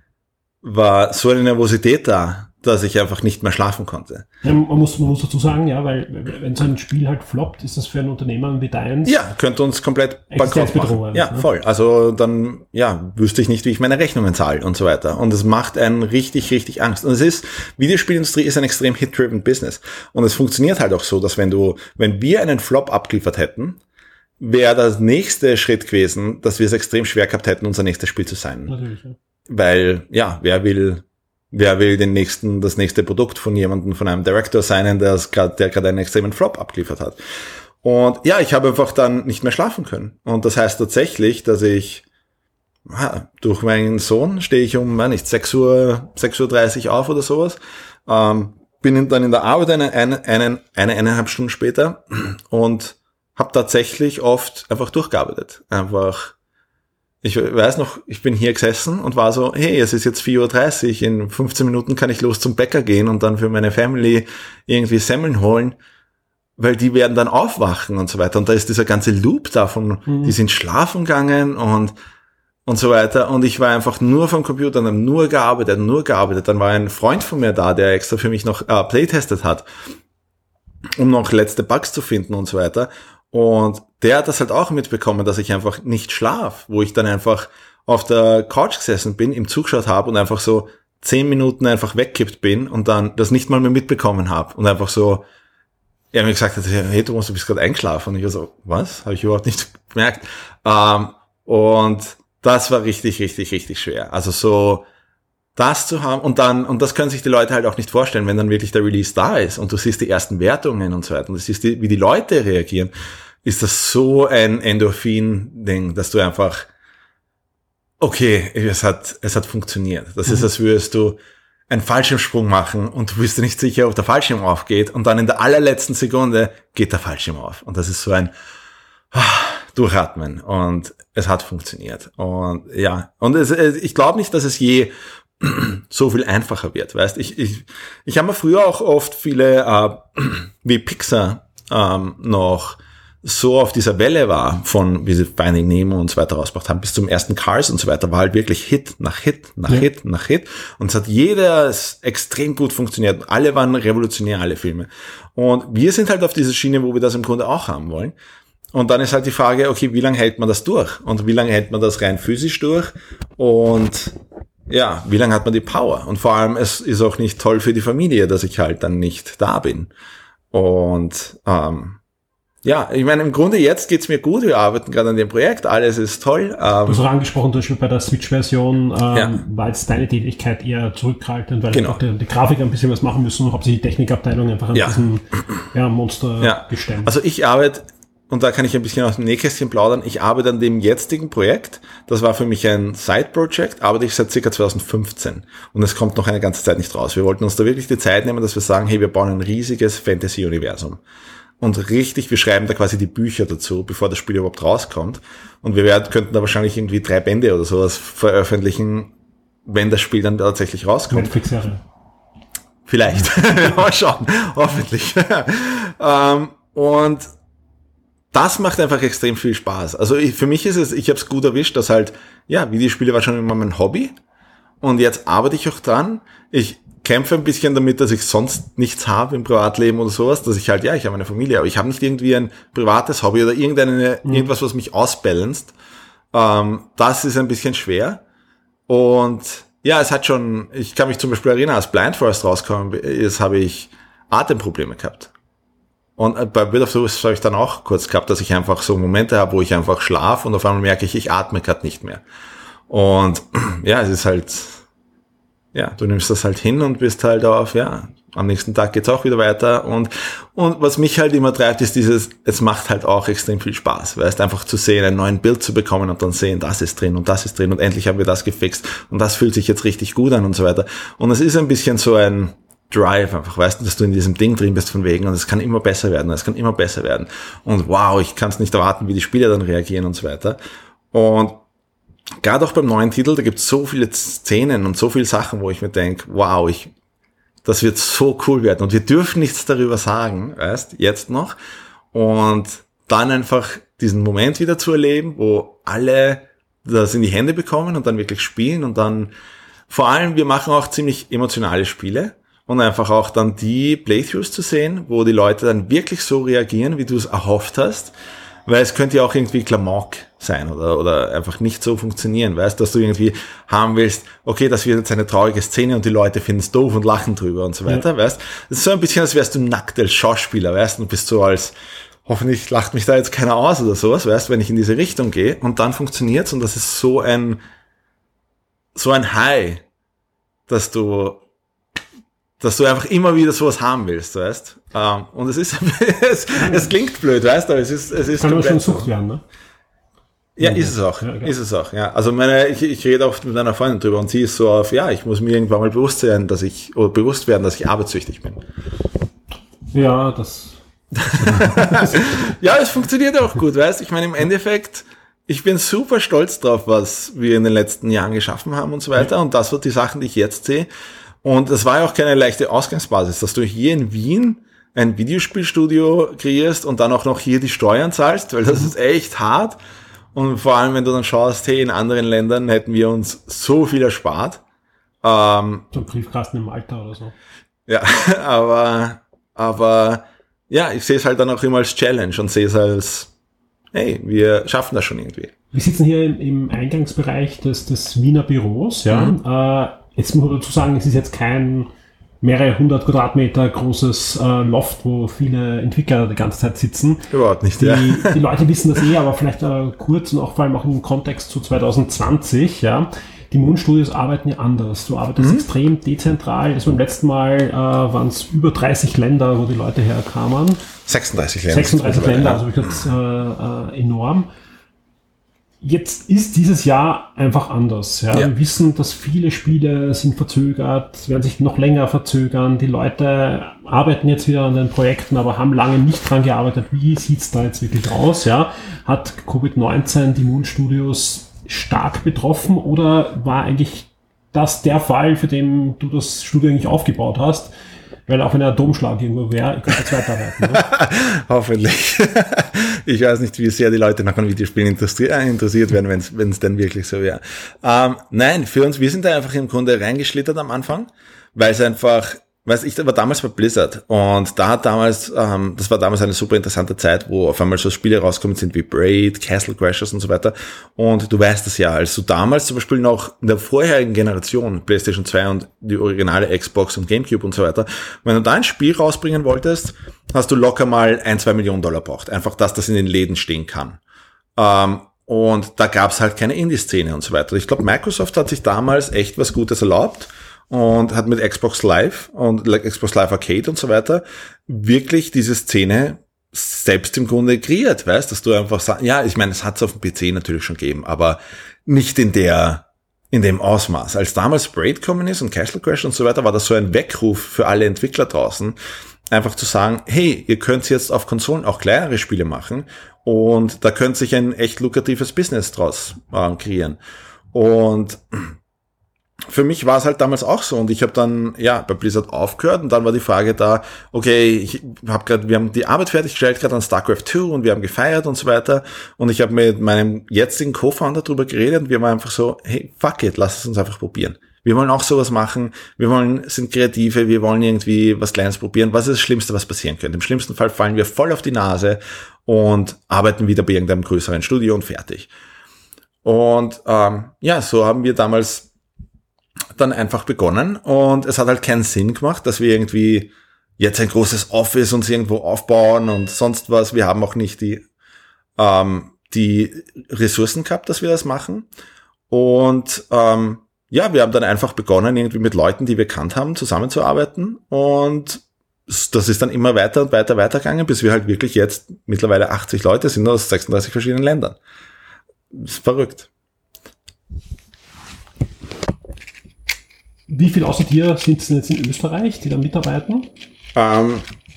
war so eine Nervosität da, dass ich einfach nicht mehr schlafen konnte. Ja, man muss, man muss dazu sagen, ja, weil wenn so ein Spiel halt floppt, ist das für ein Unternehmen wie deins. Ja, könnte uns komplett bankrott machen. Ja, ne? Voll. Also dann, ja, wüsste ich nicht, wie ich meine Rechnungen zahle und so weiter. Und es macht einen richtig, richtig Angst. Und es ist, Videospielindustrie ist ein extrem hit-driven Business. Und es funktioniert halt auch so, dass wenn du, wenn wir einen Flop abgeliefert hätten, wäre das nächste Schritt gewesen, dass wir es extrem schwer gehabt hätten, unser nächstes Spiel zu sein. Natürlich, ja. Weil, ja, wer will, wer will den nächsten, das nächste Produkt von jemandem, von einem Director sein, der gerade, der gerade einen extremen Flop abgeliefert hat. Und ja, ich habe einfach dann nicht mehr schlafen können. Und das heißt tatsächlich, dass ich, ja, durch meinen Sohn stehe ich um, nicht, sechs Uhr, sechs Uhr dreißig auf oder sowas, ähm, bin dann in der Arbeit eine, eine, eine, eine eineinhalb Stunden später und habe tatsächlich oft einfach durchgearbeitet. Einfach, ich weiß noch, ich bin hier gesessen und war so, hey, es ist jetzt vier Uhr dreißig, in fünfzehn Minuten kann ich los zum Bäcker gehen und dann für meine Family irgendwie Semmeln holen, weil die werden dann aufwachen und so weiter. Und da ist dieser ganze Loop davon, mhm. die sind schlafen gegangen und und so weiter. Und ich war einfach nur vom Computer und habe nur gearbeitet, nur gearbeitet. Dann war ein Freund von mir da, der extra für mich noch äh, playtestet hat, um noch letzte Bugs zu finden und so weiter. Und der hat das halt auch mitbekommen, dass ich einfach nicht schlaf, wo ich dann einfach auf der Couch gesessen bin, ihm zugeschaut habe und einfach so zehn Minuten einfach weggekippt bin und dann das nicht mal mehr mitbekommen habe. Und einfach so, er mir gesagt hat, hey Thomas, du bist gerade eingeschlafen. Und ich war so, was? Habe ich überhaupt nicht gemerkt. Ähm, und das war richtig, richtig, richtig schwer. Also so das zu haben und dann, und das können sich die Leute halt auch nicht vorstellen, wenn dann wirklich der Release da ist und du siehst die ersten Wertungen und so weiter und du siehst, die, wie die Leute reagieren, ist das so ein Endorphin-Ding, dass du einfach, okay, es hat, es hat funktioniert. Das mhm. ist, als würdest du einen Fallschirmsprung machen und du bist dir nicht sicher, ob der Fallschirm aufgeht und dann in der allerletzten Sekunde geht der Fallschirm auf. Und das ist so ein Durchatmen und es hat funktioniert. Und ja, und es, ich glaube nicht, dass es je so viel einfacher wird, weißt, ich ich ich habe mir früher auch oft viele äh, wie Pixar ähm, noch so auf dieser Welle war von wie sie Finding Nemo und so weiter rausgebracht haben bis zum ersten Cars und so weiter, war halt wirklich Hit nach Hit nach ja. Hit nach Hit und es hat jeder extrem gut funktioniert. Alle waren revolutionär, alle Filme. Und wir sind halt auf dieser Schiene, wo wir das im Grunde auch haben wollen. Und dann ist halt die Frage, okay, wie lange hält man das durch? Und wie lange hält man das rein physisch durch? Und ja, wie lange hat man die Power? Und vor allem, es ist auch nicht toll für die Familie, dass ich halt dann nicht da bin. Und ähm, ja, ich meine, im Grunde jetzt geht's mir gut. Wir arbeiten gerade an dem Projekt, alles ist toll. Ähm, du hast auch angesprochen, zum Beispiel bei der Switch-Version ähm, ja. war jetzt deine Tätigkeit eher zurückhaltend, weil genau. auch die, die Grafik ein bisschen was machen müssen, hauptsächlich die Technikabteilung einfach an ja. diesem ja, Monster ja. gestemmt. Also ich arbeite, und da kann ich ein bisschen aus dem Nähkästchen plaudern, ich arbeite an dem jetzigen Projekt, das war für mich ein Side-Project, arbeite ich seit circa zwanzig fünfzehn und es kommt noch eine ganze Zeit nicht raus. Wir wollten uns da wirklich die Zeit nehmen, dass wir sagen, hey, wir bauen ein riesiges Fantasy-Universum und richtig, wir schreiben da quasi die Bücher dazu, bevor das Spiel überhaupt rauskommt und wir werden, könnten da wahrscheinlich irgendwie drei Bände oder sowas veröffentlichen, wenn das Spiel dann tatsächlich rauskommt. Netflix-Serie. Vielleicht. Mal schauen. Hoffentlich. ähm, und das macht einfach extrem viel Spaß. Also ich, für mich ist es, ich habe es gut erwischt, dass halt, ja, Videospiele war schon immer mein Hobby und jetzt arbeite ich auch dran. Ich kämpfe ein bisschen damit, dass ich sonst nichts habe im Privatleben oder sowas, dass ich halt, ja, ich habe eine Familie, aber ich habe nicht irgendwie ein privates Hobby oder irgendeine, mhm. irgendwas, was mich ausbalanced. Ähm, das ist ein bisschen schwer und ja, es hat schon, ich kann mich zum Beispiel erinnern, als Blind Forest rausgekommen ist, habe ich Atemprobleme gehabt. Und bei Bird of the Wisps habe ich dann auch kurz gehabt, dass ich einfach so Momente habe, wo ich einfach schlafe und auf einmal merke ich, ich atme gerade nicht mehr. Und ja, es ist halt, ja, du nimmst das halt hin und bist halt auf, ja, am nächsten Tag geht's auch wieder weiter und und was mich halt immer treibt, ist dieses, es macht halt auch extrem viel Spaß, weißt, einfach zu sehen, einen neuen Bild zu bekommen und dann sehen, das ist drin und das ist drin und endlich haben wir das gefixt und das fühlt sich jetzt richtig gut an und so weiter. Und es ist ein bisschen so ein Drive einfach, weißt du, dass du in diesem Ding drin bist von wegen und es kann immer besser werden, es kann immer besser werden und wow, ich kann es nicht erwarten, wie die Spieler dann reagieren und so weiter. Und gerade auch beim neuen Titel, da gibt es so viele Szenen und so viele Sachen, wo ich mir denke, wow, ich das wird so cool werden und wir dürfen nichts darüber sagen, weißt, jetzt noch und dann einfach diesen Moment wieder zu erleben, wo alle das in die Hände bekommen und dann wirklich spielen und dann vor allem, wir machen auch ziemlich emotionale Spiele und einfach auch dann die Playthroughs zu sehen, wo die Leute dann wirklich so reagieren, wie du es erhofft hast, weil es könnte ja auch irgendwie Klamauk sein oder oder einfach nicht so funktionieren, weißt, dass du irgendwie haben willst, okay, das wird jetzt eine traurige Szene und die Leute finden es doof und lachen drüber und so weiter, ja. Weißt, das ist so ein bisschen, als wärst du nackt als Schauspieler, weißt, und bist so als, hoffentlich lacht mich da jetzt keiner aus oder sowas, weißt, wenn ich in diese Richtung gehe und dann funktioniert's und das ist so ein so ein High, dass du dass du einfach immer wieder sowas haben willst, weißt? Um, und es ist, es, es klingt blöd, weißt du, aber es ist, es ist. Kann aber schon Sucht werden, ne? Ja, ist es auch, ja, ist es auch, ja. Also meine, ich, ich rede oft mit einer Freundin drüber und sie ist so auf, ja, ich muss mir irgendwann mal bewusst sein, dass ich, oder bewusst werden, dass ich arbeitssüchtig bin. Ja, das. Ja, es funktioniert auch gut, weißt du? Ich meine, im Endeffekt, ich bin super stolz drauf, was wir in den letzten Jahren geschaffen haben und so weiter. Und das sind die Sachen, die ich jetzt sehe. Und das war ja auch keine leichte Ausgangsbasis, dass du hier in Wien ein Videospielstudio kreierst und dann auch noch hier die Steuern zahlst, weil das ist echt hart. Und vor allem, wenn du dann schaust, hey, in anderen Ländern hätten wir uns so viel erspart. Ähm, so ein Briefkasten im Alter oder so. Ja, aber, aber, ja, ich sehe es halt dann auch immer als Challenge und sehe es als, hey, wir schaffen das schon irgendwie. Wir sitzen hier im, im Eingangsbereich des, des Wiener Büros, ja. Mhm. Äh, jetzt muss man dazu sagen, es ist jetzt kein mehrere hundert Quadratmeter großes äh, Loft, wo viele Entwickler die ganze Zeit sitzen. Überhaupt nicht, die, ja. Die Leute wissen das eh, aber vielleicht äh, kurz und auch vor allem auch im Kontext zu zwanzig zwanzig, ja. Die Moon Studios arbeiten ja anders. Du arbeitest mhm. extrem dezentral. Das beim letzten Mal äh, waren es über dreißig Länder, wo die Leute herkamen. sechsunddreißig Länder. sechsunddreißig Länder, also wirklich äh, äh, enorm. Jetzt ist dieses Jahr einfach anders. Ja. Ja. Wir wissen, dass viele Spiele sind verzögert, werden sich noch länger verzögern. Die Leute arbeiten jetzt wieder an den Projekten, aber haben lange nicht dran gearbeitet. Wie sieht's da jetzt wirklich aus? Ja? Hat Covid neunzehn die Moon Studios stark betroffen oder war eigentlich das der Fall, für den du das Studio eigentlich aufgebaut hast? Weil auch wenn ein Atomschlag irgendwo wäre, ich könnte jetzt weiterarbeiten. Ne? Hoffentlich. Ich weiß nicht, wie sehr die Leute nach einem Videospiel interessiert werden, wenn es denn wirklich so wäre. Ähm, nein, für uns, wir sind da einfach im Grunde reingeschlittert am Anfang, weil es einfach, weiß ich, war damals bei Blizzard und da hat damals, ähm, das war damals eine super interessante Zeit, wo auf einmal so Spiele rauskommen sind wie Braid, Castle Crashers und so weiter. Und du weißt es ja, als du damals zum Beispiel noch in der vorherigen Generation, PlayStation zwei und die originale Xbox und GameCube und so weiter, wenn du da ein Spiel rausbringen wolltest, hast du locker mal ein, zwei Millionen Dollar braucht. Einfach, dass das in den Läden stehen kann. Ähm, und da gab's halt keine Indie-Szene und so weiter. Ich glaube, Microsoft hat sich damals echt was Gutes erlaubt und hat mit Xbox Live und Xbox Live Arcade und so weiter wirklich diese Szene selbst im Grunde kreiert, weißt, dass du einfach sagst, ja, ich meine, es hat es auf dem P C natürlich schon gegeben, aber nicht in der, in dem Ausmaß. Als damals Braid gekommen ist und Castle Crash und so weiter, war das so ein Weckruf für alle Entwickler draußen, einfach zu sagen, hey, ihr könnt jetzt auf Konsolen auch kleinere Spiele machen und da könnt sich ein echt lukratives Business draus äh, kreieren. Und für mich war es halt damals auch so und ich habe dann ja bei Blizzard aufgehört und dann war die Frage da, okay, ich habe gerade, wir haben die Arbeit fertiggestellt gerade an StarCraft zwei und wir haben gefeiert und so weiter und ich habe mit meinem jetzigen Co-Founder drüber geredet und wir waren einfach so, hey, fuck it, lass es uns einfach probieren. Wir wollen auch sowas machen, wir wollen, sind Kreative, wir wollen irgendwie was Kleines probieren. Was ist das Schlimmste, was passieren könnte? Im schlimmsten Fall fallen wir voll auf die Nase und arbeiten wieder bei irgendeinem größeren Studio und fertig. Und ähm, ja, so haben wir damals dann einfach begonnen und es hat halt keinen Sinn gemacht, dass wir irgendwie jetzt ein großes Office uns irgendwo aufbauen und sonst was. Wir haben auch nicht die ähm, die Ressourcen gehabt, dass wir das machen. Und ähm, ja, wir haben dann einfach begonnen, irgendwie mit Leuten, die wir kannt haben, zusammenzuarbeiten und das ist dann immer weiter und weiter weitergegangen, bis wir halt wirklich jetzt mittlerweile achtzig Leute sind aus sechsunddreißig verschiedenen Ländern. Das ist verrückt. Wie viel außer dir sind es denn jetzt in Österreich, die da mitarbeiten? Ähm,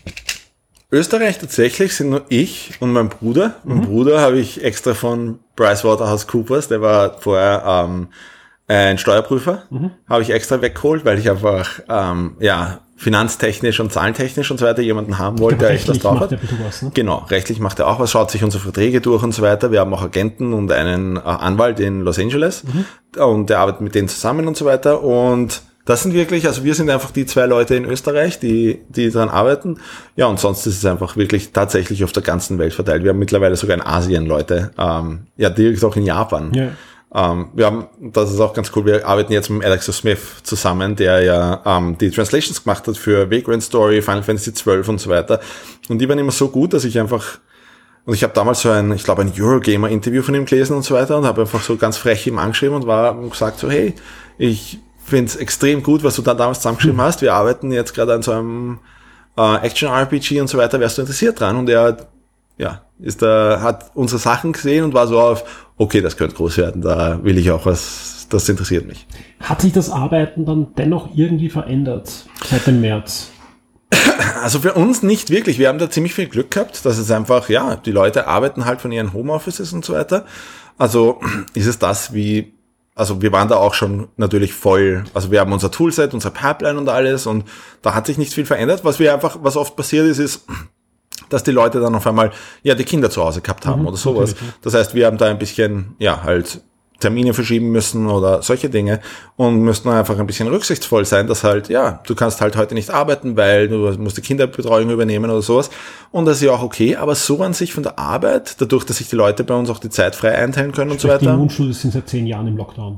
Österreich tatsächlich sind nur ich und mein Bruder. Mhm. Mein Bruder habe ich extra von PricewaterhouseCoopers, der war vorher ähm, ein Steuerprüfer, mhm. habe ich extra weggeholt, weil ich einfach ähm, ja finanztechnisch und zahlentechnisch und so weiter jemanden haben wollte, der echt was drauf hat. Was, ne? Genau, rechtlich macht er auch was, schaut sich unsere Verträge durch und so weiter. Wir haben auch Agenten und einen äh, Anwalt in Los Angeles mhm. und der arbeitet mit denen zusammen und so weiter. Und das sind wirklich, also wir sind einfach die zwei Leute in Österreich, die die daran arbeiten. Ja, und sonst ist es einfach wirklich tatsächlich auf der ganzen Welt verteilt. Wir haben mittlerweile sogar in Asien Leute, ähm, ja, direkt auch in Japan. Ja. Um, wir haben, das ist auch ganz cool, wir arbeiten jetzt mit Alex Smith zusammen, der ja um, die Translations gemacht hat für Vagrant Story, Final Fantasy zwölf und so weiter. Und die waren immer so gut, dass ich einfach, und ich habe damals so ein, ich glaube ein Eurogamer-Interview von ihm gelesen und so weiter und habe einfach so ganz frech ihm angeschrieben und war und gesagt so, hey, ich finde es extrem gut, was du da damals zusammengeschrieben hast. Wir arbeiten jetzt gerade an so einem uh, Action-R P G und so weiter, wärst du interessiert dran? Und er ja, ist da, hat unsere Sachen gesehen und war so auf, okay, das könnte groß werden, da will ich auch was, das interessiert mich. Hat sich das Arbeiten dann dennoch irgendwie verändert seit dem März? Also für uns nicht wirklich. Wir haben da ziemlich viel Glück gehabt, dass es einfach, ja, die Leute arbeiten halt von ihren Homeoffices und so weiter. Also ist es das wie, also wir waren da auch schon natürlich voll, also wir haben unser Toolset, unser Pipeline und alles und da hat sich nicht viel verändert. Was wir einfach, was oft passiert ist, ist, dass die Leute dann auf einmal, ja, die Kinder zu Hause gehabt haben mhm, oder sowas. Okay. Das heißt, wir haben da ein bisschen, ja, halt Termine verschieben müssen oder solche Dinge und müssten einfach ein bisschen rücksichtsvoll sein, dass halt, ja, du kannst halt heute nicht arbeiten, weil du musst die Kinderbetreuung übernehmen oder sowas. Und das ist ja auch okay, aber so an sich von der Arbeit, dadurch, dass sich die Leute bei uns auch die Zeit frei einteilen können und so weiter. Die Immunschule sind seit zehn Jahren im Lockdown.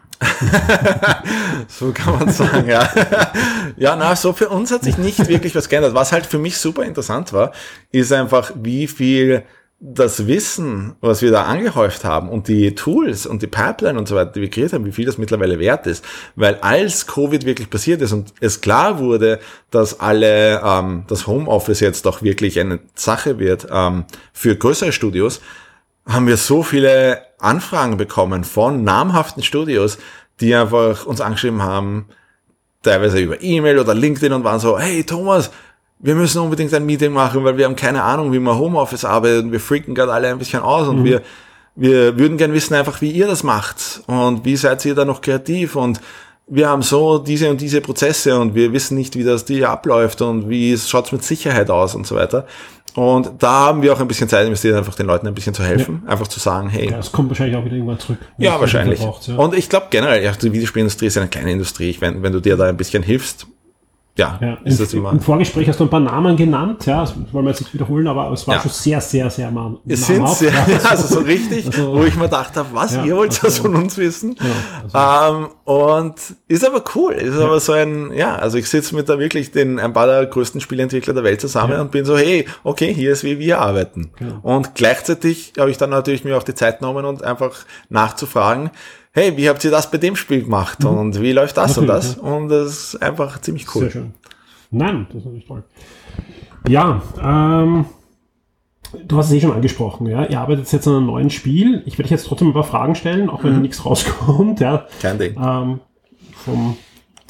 So kann man sagen, ja. Ja, na, so für uns hat sich nicht wirklich was geändert. Was halt für mich super interessant war, ist einfach, wie viel das Wissen, was wir da angehäuft haben und die Tools und die Pipeline und so weiter, die wir kreiert haben, wie viel das mittlerweile wert ist. Weil als Covid wirklich passiert ist und es klar wurde, dass alle, ähm, das Homeoffice jetzt doch wirklich eine Sache wird ähm, für größere Studios, haben wir so viele Anfragen bekommen von namhaften Studios, die einfach uns angeschrieben haben, teilweise über E-Mail oder LinkedIn und waren so, hey Thomas, wir müssen unbedingt ein Meeting machen, weil wir haben keine Ahnung, wie man Homeoffice arbeitet und wir freaken gerade alle ein bisschen aus und mhm. wir wir würden gern wissen einfach, wie ihr das macht und wie seid ihr da noch kreativ und wir haben so diese und diese Prozesse und wir wissen nicht, wie das hier abläuft und wie schaut's mit Sicherheit aus und so weiter. Und da haben wir auch ein bisschen Zeit investiert, einfach den Leuten ein bisschen zu helfen. Ja. Einfach zu sagen, hey. Ja, es kommt wahrscheinlich auch wieder irgendwann zurück. Ja, wahrscheinlich. Braucht, ja. Und ich glaube generell, ja, die Videospielindustrie ist eine kleine Industrie. Wenn, wenn du dir da ein bisschen hilfst, ja, ja ist im, das immer. Im Vorgespräch hast du ein paar Namen genannt, ja, das wollen wir jetzt nicht wiederholen, aber es war ja. schon sehr, sehr, sehr nah. Es sind sehr, ja, also so richtig, also, wo ich mir gedacht habe, was, ja, ihr wollt also, das von uns wissen? Ja, also. ähm, und ist aber cool, ist ja. aber so ein, ja, also ich sitze mit da wirklich den, ein paar der größten Spieleentwickler der Welt zusammen ja. und bin so, hey, okay, hier ist wie wir arbeiten. Ja. Und gleichzeitig habe ich dann natürlich mir auch die Zeit genommen und einfach nachzufragen, hey, wie habt ihr das bei dem Spiel gemacht mhm. und wie läuft das natürlich, und das? Ja. Und das ist einfach ziemlich cool. Sehr schön. Nein, das ist natürlich toll. Ja, ähm, du hast es eh schon angesprochen, ja. Ihr arbeitet jetzt an einem neuen Spiel. Ich werde dich jetzt trotzdem ein paar Fragen stellen, auch wenn mhm. nichts rauskommt, ja. Kein Ding. Ähm, vom,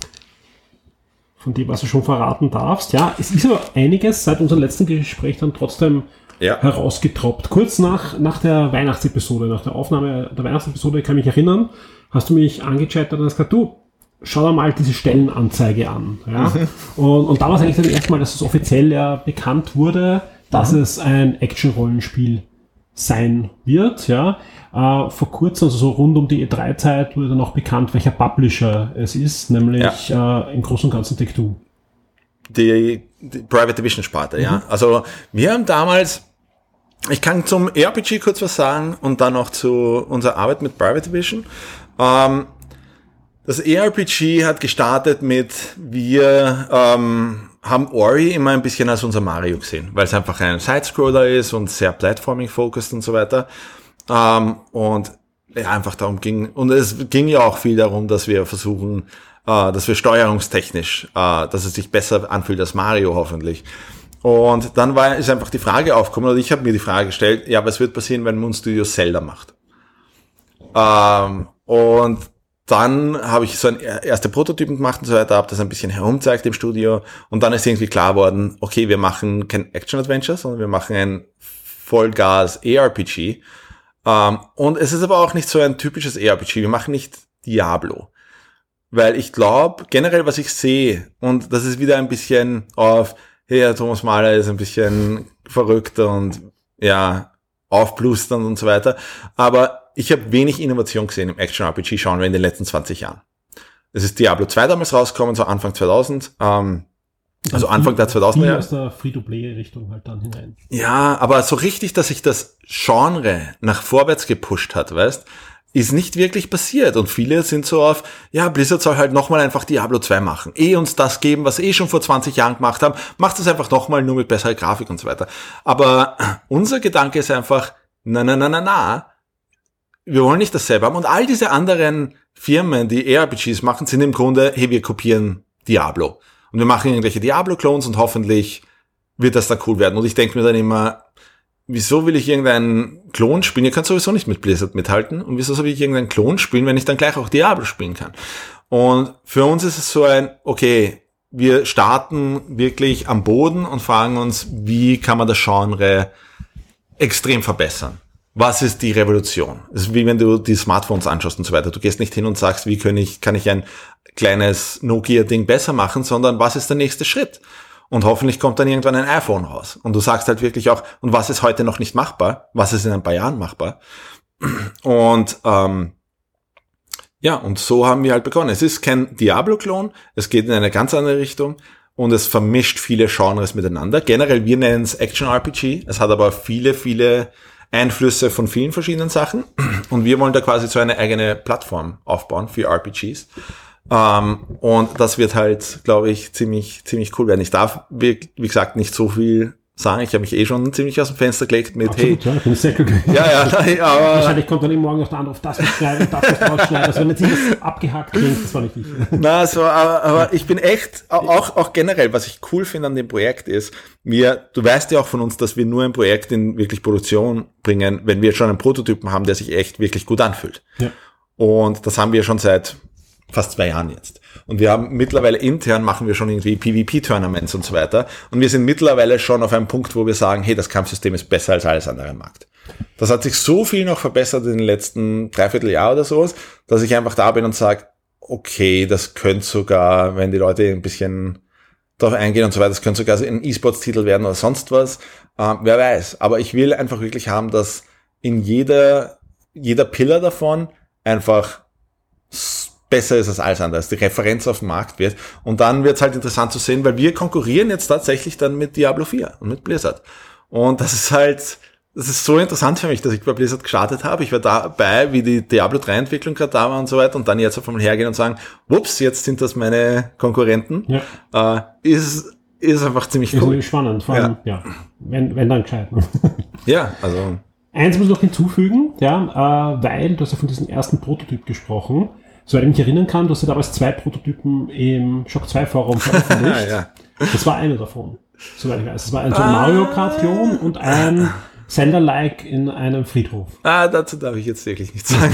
von dem, was du schon verraten darfst. Ja, es ist aber einiges seit unserem letzten Gespräch dann trotzdem ja. herausgetroppt. Kurz nach, nach der Weihnachtsepisode, nach der Aufnahme der Weihnachtsepisode, kann ich mich erinnern, hast du mich angechattet und hast gesagt, du, schau dir mal diese Stellenanzeige an. Ja? Mhm. Und, und da war es eigentlich das erste Mal, dass es offiziell ja bekannt wurde, dass mhm. es ein Action-Rollenspiel sein wird. Ja? Äh, vor kurzem, also so rund um die E drei Zeit, wurde dann auch bekannt, welcher Publisher es ist, nämlich ja. äh, im Großen und Ganzen Take-Two. Die, die Private Division Sparte, mhm. ja. Also wir haben damals, ich kann zum R P G kurz was sagen und dann noch zu unserer Arbeit mit Private Division. Ähm, das R P G hat gestartet mit, wir ähm, haben Ori immer ein bisschen als unser Mario gesehen, weil es einfach ein Sidescroller ist und sehr Platforming-focused und so weiter. Ähm, und ja einfach darum ging, und es ging ja auch viel darum, dass wir versuchen, äh, dass wir steuerungstechnisch, äh, dass es sich besser anfühlt als Mario hoffentlich. Und dann war ist einfach die Frage aufgekommen, oder ich habe mir die Frage gestellt, ja, was wird passieren, wenn Moon Studios Zelda macht? Ähm, und dann habe ich so ein erste Prototypen gemacht und so weiter, habe das ein bisschen herumgezeigt im Studio und dann ist irgendwie klar geworden, okay, wir machen kein Action-Adventure, sondern wir machen ein Vollgas-A R P G. Ähm, und es ist aber auch nicht so ein typisches A R P G, wir machen nicht Diablo. Weil ich glaube, generell, was ich sehe, und das ist wieder ein bisschen auf, hey, der Thomas Mahler ist ein bisschen verrückt und ja, aufblusternd und so weiter, aber ich habe wenig Innovation gesehen im Action-R P G-Genre in den letzten zwanzig Jahren. Es ist Diablo zwei damals rausgekommen, so Anfang zweitausend, ähm, also Anfang der zweitausender Jahre. Aus der Free-to-Play-Richtung halt dann hinein. Ja, aber so richtig, dass sich das Genre nach vorwärts gepusht hat, weißt, ist nicht wirklich passiert. Und viele sind so auf, ja, Blizzard soll halt nochmal einfach Diablo zwei machen. Eh uns das geben, was eh schon vor zwanzig Jahren gemacht haben, macht es einfach nochmal, nur mit besserer Grafik und so weiter. Aber unser Gedanke ist einfach, na, na, na, na, na, wir wollen nicht dasselbe haben. Und all diese anderen Firmen, die A R P Gs machen, sind im Grunde, hey, wir kopieren Diablo. Und wir machen irgendwelche Diablo-Clones und hoffentlich wird das dann cool werden. Und ich denke mir dann immer, wieso will ich irgendeinen Klon spielen? Ihr könnt sowieso nicht mit Blizzard mithalten. Und wieso soll ich irgendeinen Klon spielen, wenn ich dann gleich auch Diablo spielen kann? Und für uns ist es so ein, okay, wir starten wirklich am Boden und fragen uns, wie kann man das Genre extrem verbessern? Was ist die Revolution? Es ist wie wenn du die Smartphones anschaust und so weiter. Du gehst nicht hin und sagst, wie kann ich, kann ich ein kleines Nokia-Ding besser machen, sondern was ist der nächste Schritt? Und hoffentlich kommt dann irgendwann ein iPhone raus. Und du sagst halt wirklich auch, und was ist heute noch nicht machbar? Was ist in ein paar Jahren machbar? Und ähm, ja, und so haben wir halt begonnen. Es ist kein Diablo-Klon, es geht in eine ganz andere Richtung und es vermischt viele Genres miteinander. Generell, wir nennen es Action-R P G. Es hat aber viele, viele Einflüsse von vielen verschiedenen Sachen. Und wir wollen da quasi so eine eigene Plattform aufbauen für R P Gs. Um, und das wird halt, glaube ich, ziemlich ziemlich cool werden. Ich darf, wie, wie gesagt, nicht so viel sagen. Ich habe mich eh schon ziemlich aus dem Fenster gelegt mit, Absolut, hey. Ja, ich bin sehr glücklich. Ja, ja, aber wahrscheinlich kommt dann eben morgen noch der andere auf das nicht schneiden, das nicht rausschneiden. Also wenn jetzt das abgehackt klingt, das war nicht ich. Na, so, aber, aber ich bin echt, auch, auch generell, was ich cool finde an dem Projekt ist, wir, du weißt ja auch von uns, dass wir nur ein Projekt in wirklich Produktion bringen, wenn wir schon einen Prototypen haben, der sich echt wirklich gut anfühlt. Ja. Und das haben wir schon seit fast zwei Jahren jetzt. Und wir haben mittlerweile intern machen wir schon irgendwie PvP-Tournaments und so weiter. Und wir sind mittlerweile schon auf einem Punkt, wo wir sagen, hey, das Kampfsystem ist besser als alles andere im Markt. Das hat sich so viel noch verbessert in den letzten Dreivierteljahr oder sowas, dass ich einfach da bin und sage, okay, das könnte sogar, wenn die Leute ein bisschen darauf eingehen und so weiter, das könnte sogar ein E-Sports-Titel werden oder sonst was. Ähm, wer weiß. Aber ich will einfach wirklich haben, dass in jeder, jeder Pillar davon einfach besser ist als alles andere, dass die Referenz auf dem Markt wird. Und dann wird es halt interessant zu sehen, weil wir konkurrieren jetzt tatsächlich dann mit Diablo vier und mit Blizzard. Und das ist halt, das ist so interessant für mich, dass ich bei Blizzard gestartet habe. Ich war dabei, wie die Diablo drei Entwicklung gerade da war und so weiter. Und dann jetzt auf einmal hergehen und sagen, wups, jetzt sind das meine Konkurrenten. Ja. Äh, ist, ist einfach ziemlich cool. Ist spannend, vor allem, ja. ja wenn, wenn dann gescheit. Ja, also. Eins muss ich noch hinzufügen, ja, äh, weil du hast ja von diesem ersten Prototyp gesprochen. Soweit ich mich erinnern kann, du hast ja damals zwei Prototypen im Shock zwei Forum veröffentlicht. ja. Das war einer davon, soweit ich weiß. Das war ein so Mario Kart-Klon und ein Zelda-like in einem Friedhof. Ah, dazu darf ich jetzt wirklich nichts sagen.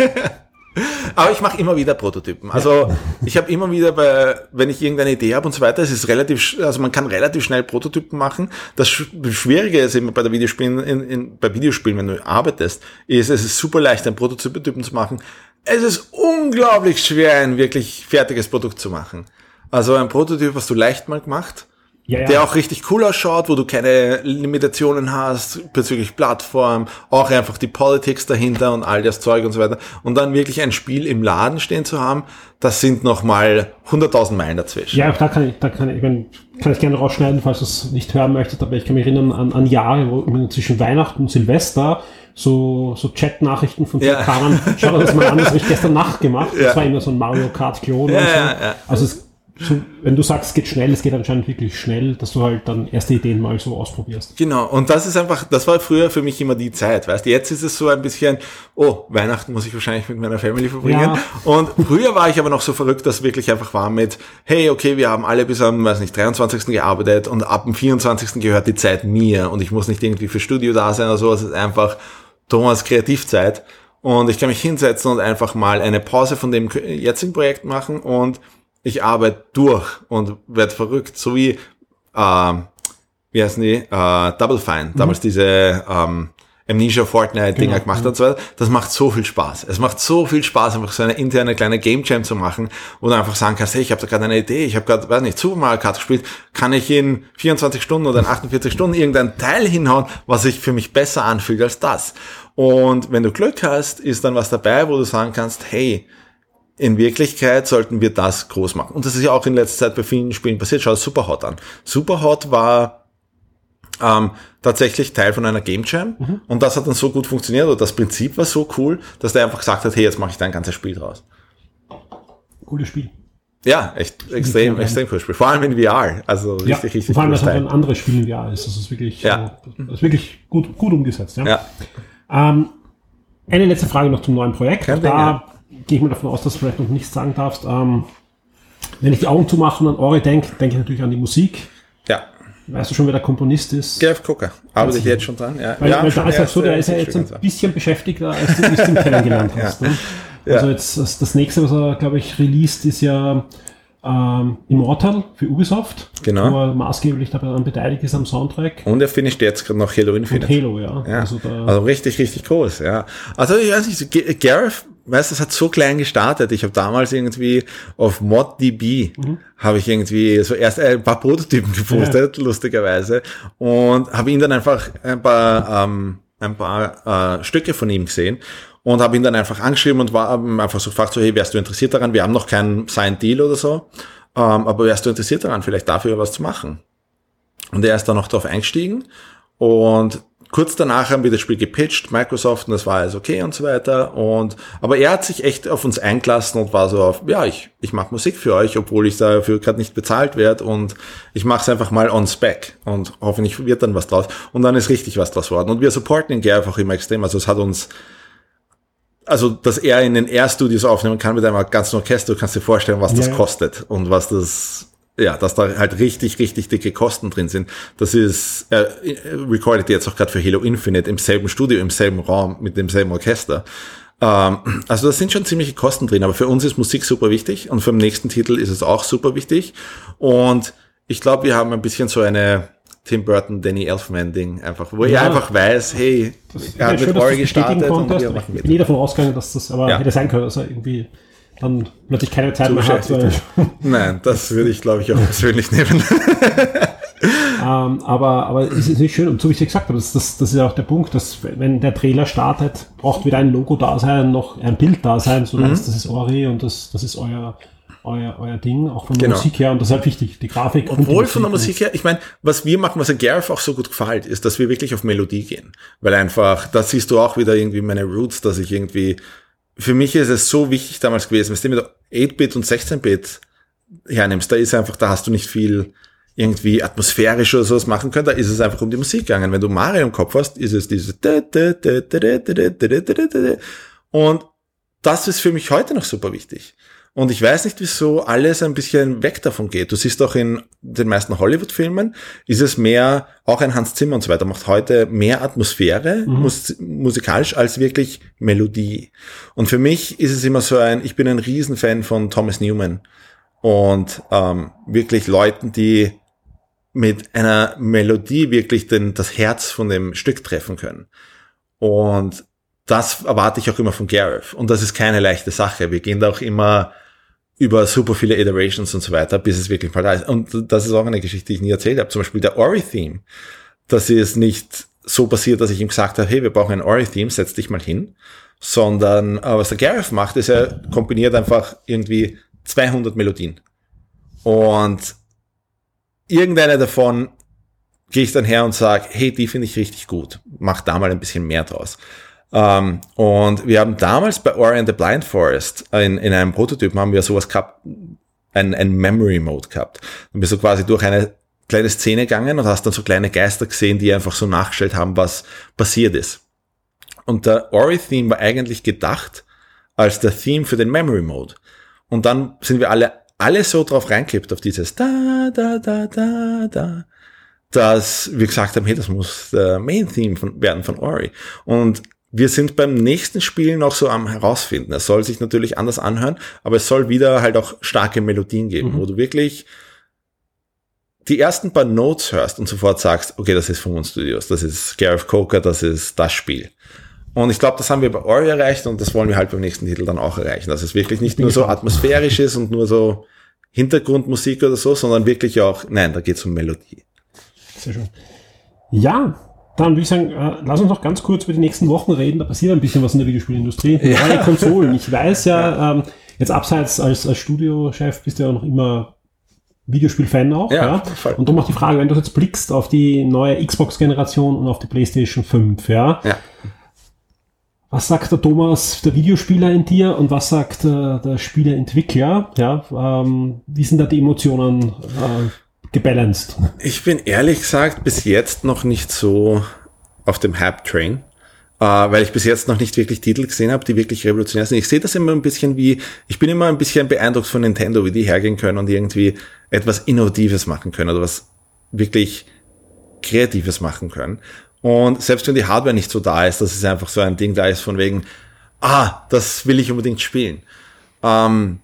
Aber ich mache immer wieder Prototypen. Also ja. ich habe immer wieder, bei, wenn ich irgendeine Idee habe und so weiter, es ist relativ, also man kann relativ schnell Prototypen machen. Das Schwierige ist immer bei der Videospielen, in, in, bei Videospielen, wenn du arbeitest, ist, es ist super leicht, einen Prototypen zu machen. Es ist unglaublich schwer, ein wirklich fertiges Produkt zu machen. Also ein Prototyp hast du leicht mal gemacht, ja, ja. der auch richtig cool ausschaut, wo du keine Limitationen hast bezüglich Plattform, auch einfach die Politics dahinter und all das Zeug und so weiter. Und dann wirklich ein Spiel im Laden stehen zu haben, das sind nochmal hunderttausend Meilen dazwischen. Ja, da kann ich, da kann ich, kann ich gerne rausschneiden, falls du es nicht hören möchtet, aber ich kann mich erinnern an, an Jahre, wo zwischen Weihnachten und Silvester so, so Chat-Nachrichten von dir ja. kamen. Schau dir das mal an, das habe ich gestern Nacht gemacht. Ja. Das war immer so ein Mario Kart-Klon. Ja, und so. ja, ja. Also es so, wenn du sagst, es geht schnell, es geht anscheinend wirklich schnell, dass du halt dann erste Ideen mal so ausprobierst. Genau, und das ist einfach, das war früher für mich immer die Zeit, weißt du, jetzt ist es so ein bisschen, oh, Weihnachten muss ich wahrscheinlich mit meiner Family verbringen. Ja. Und früher war ich aber noch so verrückt, dass es wirklich einfach war mit, hey, okay, wir haben alle bis am, weiß nicht, dreiundzwanzigsten gearbeitet und ab dem vierundzwanzigsten gehört die Zeit mir und ich muss nicht irgendwie für Studio da sein oder so, es ist einfach Thomas Kreativzeit und ich kann mich hinsetzen und einfach mal eine Pause von dem jetzigen Projekt machen und ich arbeite durch und werde verrückt, so wie, äh, wie heißen die, äh, Double Fine, mhm. damals diese ähm, Amnesia Fortnite-Dinger genau. gemacht hat und so weiter. Das macht so viel Spaß. Es macht so viel Spaß, einfach so eine interne kleine Game Jam zu machen, wo du einfach sagen kannst, hey, ich habe da gerade eine Idee, ich habe gerade, weiß nicht, Super Mario Kart gespielt, kann ich in vierundzwanzig Stunden oder in achtundvierzig Stunden irgendein Teil hinhauen, was sich für mich besser anfühlt als das. Und wenn du Glück hast, ist dann was dabei, wo du sagen kannst, hey, in Wirklichkeit sollten wir das groß machen. Und das ist ja auch in letzter Zeit bei vielen Spielen passiert. Schau Superhot an. Superhot war ähm, tatsächlich Teil von einer Game Jam mhm. und das hat dann so gut funktioniert oder das Prinzip war so cool, dass der einfach gesagt hat, hey, jetzt mache ich da ein ganzes Spiel draus. Cooles Spiel. Ja, echt extrem, extrem cooles Spiel. Vor allem in V R. Also richtig, ja, richtig vor allem, dass Teil. ein anderes Spiel in V R ist. Das ist wirklich, ja. so, das ist wirklich gut, gut umgesetzt. Ja. ja. Ähm, eine letzte Frage noch zum neuen Projekt. Kein da Ding, ja. gehe ich mal davon aus, dass du vielleicht noch nichts sagen darfst. Ähm, wenn ich die Augen zumache und an Ori denke, denke ich natürlich an die Musik. Ja. Weißt du schon, wer der Komponist ist? Jeff Cocker. Arbeite ich jetzt schon dran? Ja. Weil, ja, weil da ist ja so, der ist ja jetzt ein bisschen beschäftigter, als du es ihm kennengelernt hast. Ja. Ne? Ja. Also jetzt das, das nächste, was er, glaube ich, released, ist ja ähm, Immortal für Ubisoft. Genau. Wo er maßgeblich daran beteiligt ist am Soundtrack. Und er finisht jetzt gerade noch Halo Infinite. Und Halo, ja. ja. Also, da also richtig, richtig groß, ja. Also ich weiß nicht, G- Gareth, weißt du, das hat so klein gestartet. Ich habe damals irgendwie auf ModDB mhm. habe ich irgendwie so erst ein paar Prototypen gepostet, ja. lustigerweise, und habe ihn dann einfach ein paar ähm, ein paar äh, Stücke von ihm gesehen und habe ihn dann einfach angeschrieben und war einfach so gefragt, so, hey, wärst du interessiert daran? Wir haben noch keinen Signed Deal oder so, ähm, aber wärst du interessiert daran, vielleicht dafür was zu machen? Und er ist dann noch darauf eingestiegen und kurz danach haben wir das Spiel gepitcht, Microsoft, und das war alles okay und so weiter. Und aber er hat sich echt auf uns eingelassen und war so auf, ja, ich ich mache Musik für euch, obwohl ich dafür gerade nicht bezahlt werde, und ich mache es einfach mal on spec und hoffentlich wird dann was draus. Und dann ist richtig was draus worden. Und wir supporten ihn gerne einfach immer extrem. Also es hat uns, also dass er in den Air-Studios aufnehmen kann mit einem ganzen Orchester, du kannst dir vorstellen, was das ja. kostet und was das, ja, dass da halt richtig, richtig dicke Kosten drin sind. Das ist, er äh, recordet jetzt auch gerade für Halo Infinite im selben Studio, im selben Raum, mit demselben Orchester. Ähm, also das sind schon ziemliche Kosten drin, aber für uns ist Musik super wichtig und für den nächsten Titel ist es auch super wichtig. Und ich glaube, wir haben ein bisschen so eine Tim Burton, Danny Elfman-Ding, einfach, wo ja, er einfach weiß, hey, er hat mit Ori gestartet und wir machen mit. Ich bin nie davon ausgegangen, dass das aber ja. hätte sein können, dass er irgendwie dann plötzlich keine Zeit mehr hat. Nein, das würde ich, glaube ich, auch persönlich nehmen. ähm, aber, aber es ist nicht schön, und so wie ich gesagt habe, das, das, das ist ja auch der Punkt, dass wenn der Trailer startet, braucht wieder ein Logo da sein, noch ein Bild da sein, so mhm. das ist Ori und das, das ist euer, euer, euer Ding, auch von der genau. Musik her, und das ist halt wichtig, die Grafik. Obwohl von der Musik her, ich meine, was wir machen, was an Gareth auch so gut gefällt, ist, dass wir wirklich auf Melodie gehen, weil einfach, da siehst du auch wieder irgendwie meine Roots, dass ich irgendwie, für mich ist es so wichtig damals gewesen, wenn du mit acht-Bit und sechzehn-Bit hernimmst, da ist einfach, da hast du nicht viel irgendwie atmosphärisch oder sowas machen können, da ist es einfach um die Musik gegangen. Wenn du Mario im Kopf hast, ist es dieses und das ist für mich heute noch super wichtig. Und ich weiß nicht, wieso alles ein bisschen weg davon geht. Du siehst auch in den meisten Hollywood-Filmen, ist es mehr, auch ein Hans Zimmer und so weiter, macht heute mehr Atmosphäre mhm. mus- musikalisch als wirklich Melodie. Und für mich ist es immer so ein, ich bin ein Riesenfan von Thomas Newman und ähm, wirklich Leuten, die mit einer Melodie wirklich den, das Herz von dem Stück treffen können. Und das erwarte ich auch immer von Gareth. Und das ist keine leichte Sache. Wir gehen da auch immer über super viele Iterations und so weiter, bis es wirklich mal da ist. Und das ist auch eine Geschichte, die ich nie erzählt habe. Zum Beispiel der Ori-Theme. Das ist nicht so passiert, dass ich ihm gesagt habe, hey, wir brauchen ein Ori-Theme, setz dich mal hin. Sondern, äh, was der Gareth macht, ist, er kombiniert einfach irgendwie zweihundert Melodien. Und irgendeine davon gehe ich dann her und sage, hey, die finde ich richtig gut. Mach da mal ein bisschen mehr draus. Um, und wir haben damals bei Ori and the Blind Forest in, in einem Prototypen haben wir sowas gehabt, ein, ein Memory Mode gehabt. Dann bist du quasi durch eine kleine Szene gegangen und hast dann so kleine Geister gesehen, die einfach so nachgestellt haben, was passiert ist. Und der Ori-Theme war eigentlich gedacht als der Theme für den Memory Mode. Und dann sind wir alle, alle so drauf reingekippt auf dieses da, da, da, da, da, dass wir gesagt haben, hey, das muss der Main-Theme von, werden von Ori. Und wir sind beim nächsten Spiel noch so am herausfinden. Es soll sich natürlich anders anhören, aber es soll wieder halt auch starke Melodien geben, mhm. wo du wirklich die ersten paar Notes hörst und sofort sagst, okay, das ist von Moon Studios, das ist Gareth Coker, das ist das Spiel. Und ich glaube, das haben wir bei Ori erreicht und das wollen wir halt beim nächsten Titel dann auch erreichen. Dass es wirklich nicht nur so atmosphärisch ist und nur so Hintergrundmusik oder so, sondern wirklich auch, nein, da geht es um Melodie. Sehr schön. Ja, dann würde ich sagen, äh, lass uns noch ganz kurz über die nächsten Wochen reden. Da passiert ein bisschen was in der Videospielindustrie. Ja. Neue Konsolen. Ich weiß ja, ja. Ähm, jetzt abseits als, als Studiochef bist du ja noch immer Videospiel-Fan auch. Ja, ja. Und darum auch die Frage, wenn du jetzt blickst auf die neue Xbox-Generation und auf die PlayStation fünf, ja. ja. Was sagt der Thomas, der Videospieler in dir, und was sagt der, der Spieleentwickler? Ja, ähm, wie sind da die Emotionen äh, gebalanced? Ich bin ehrlich gesagt bis jetzt noch nicht so auf dem Hype-Train, äh, weil ich bis jetzt noch nicht wirklich Titel gesehen habe, die wirklich revolutionär sind. Ich sehe das immer ein bisschen wie, ich bin immer ein bisschen beeindruckt von Nintendo, wie die hergehen können und irgendwie etwas Innovatives machen können oder was wirklich Kreatives machen können. Und selbst wenn die Hardware nicht so da ist, dass es einfach so ein Ding da ist von wegen, ah, das will ich unbedingt spielen. Ähm,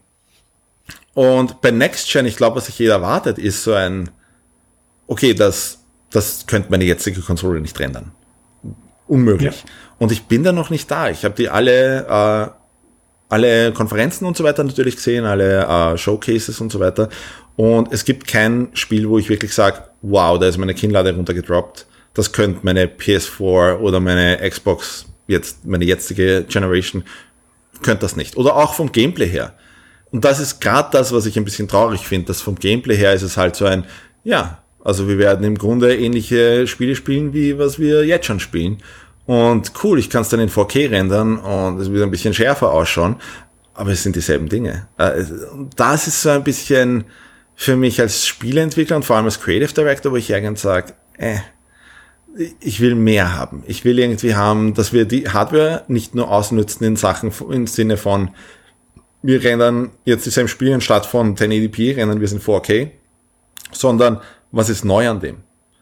und bei Next Gen, ich glaube, was sich jeder erwartet, ist so ein, okay, das, das könnte meine jetzige Konsole nicht rendern. Unmöglich. Ja. Und ich bin da noch nicht da. Ich habe die alle, äh, alle Konferenzen und so weiter natürlich gesehen, alle äh, Showcases und so weiter. Und es gibt kein Spiel, wo ich wirklich sage, wow, da ist meine Kinnlade runtergedroppt. Das könnte meine P S vier oder meine Xbox, jetzt meine jetzige Generation, könnte das nicht. Oder auch vom Gameplay her. Und das ist gerade das, was ich ein bisschen traurig finde, dass vom Gameplay her ist es halt so ein, ja, also wir werden im Grunde ähnliche Spiele spielen, wie was wir jetzt schon spielen. Und cool, ich kann es dann in vier K rendern und es wird ein bisschen schärfer ausschauen, aber es sind dieselben Dinge. Das ist so ein bisschen für mich als Spieleentwickler und vor allem als Creative Director, wo ich eigentlich sage, äh, ich will mehr haben. Ich will irgendwie haben, dass wir die Hardware nicht nur ausnutzen in Sachen, im Sinne von, wir rendern jetzt dieselben Spiele anstatt von zehn eighty p, rendern wir es in vier K, sondern was ist neu an dem?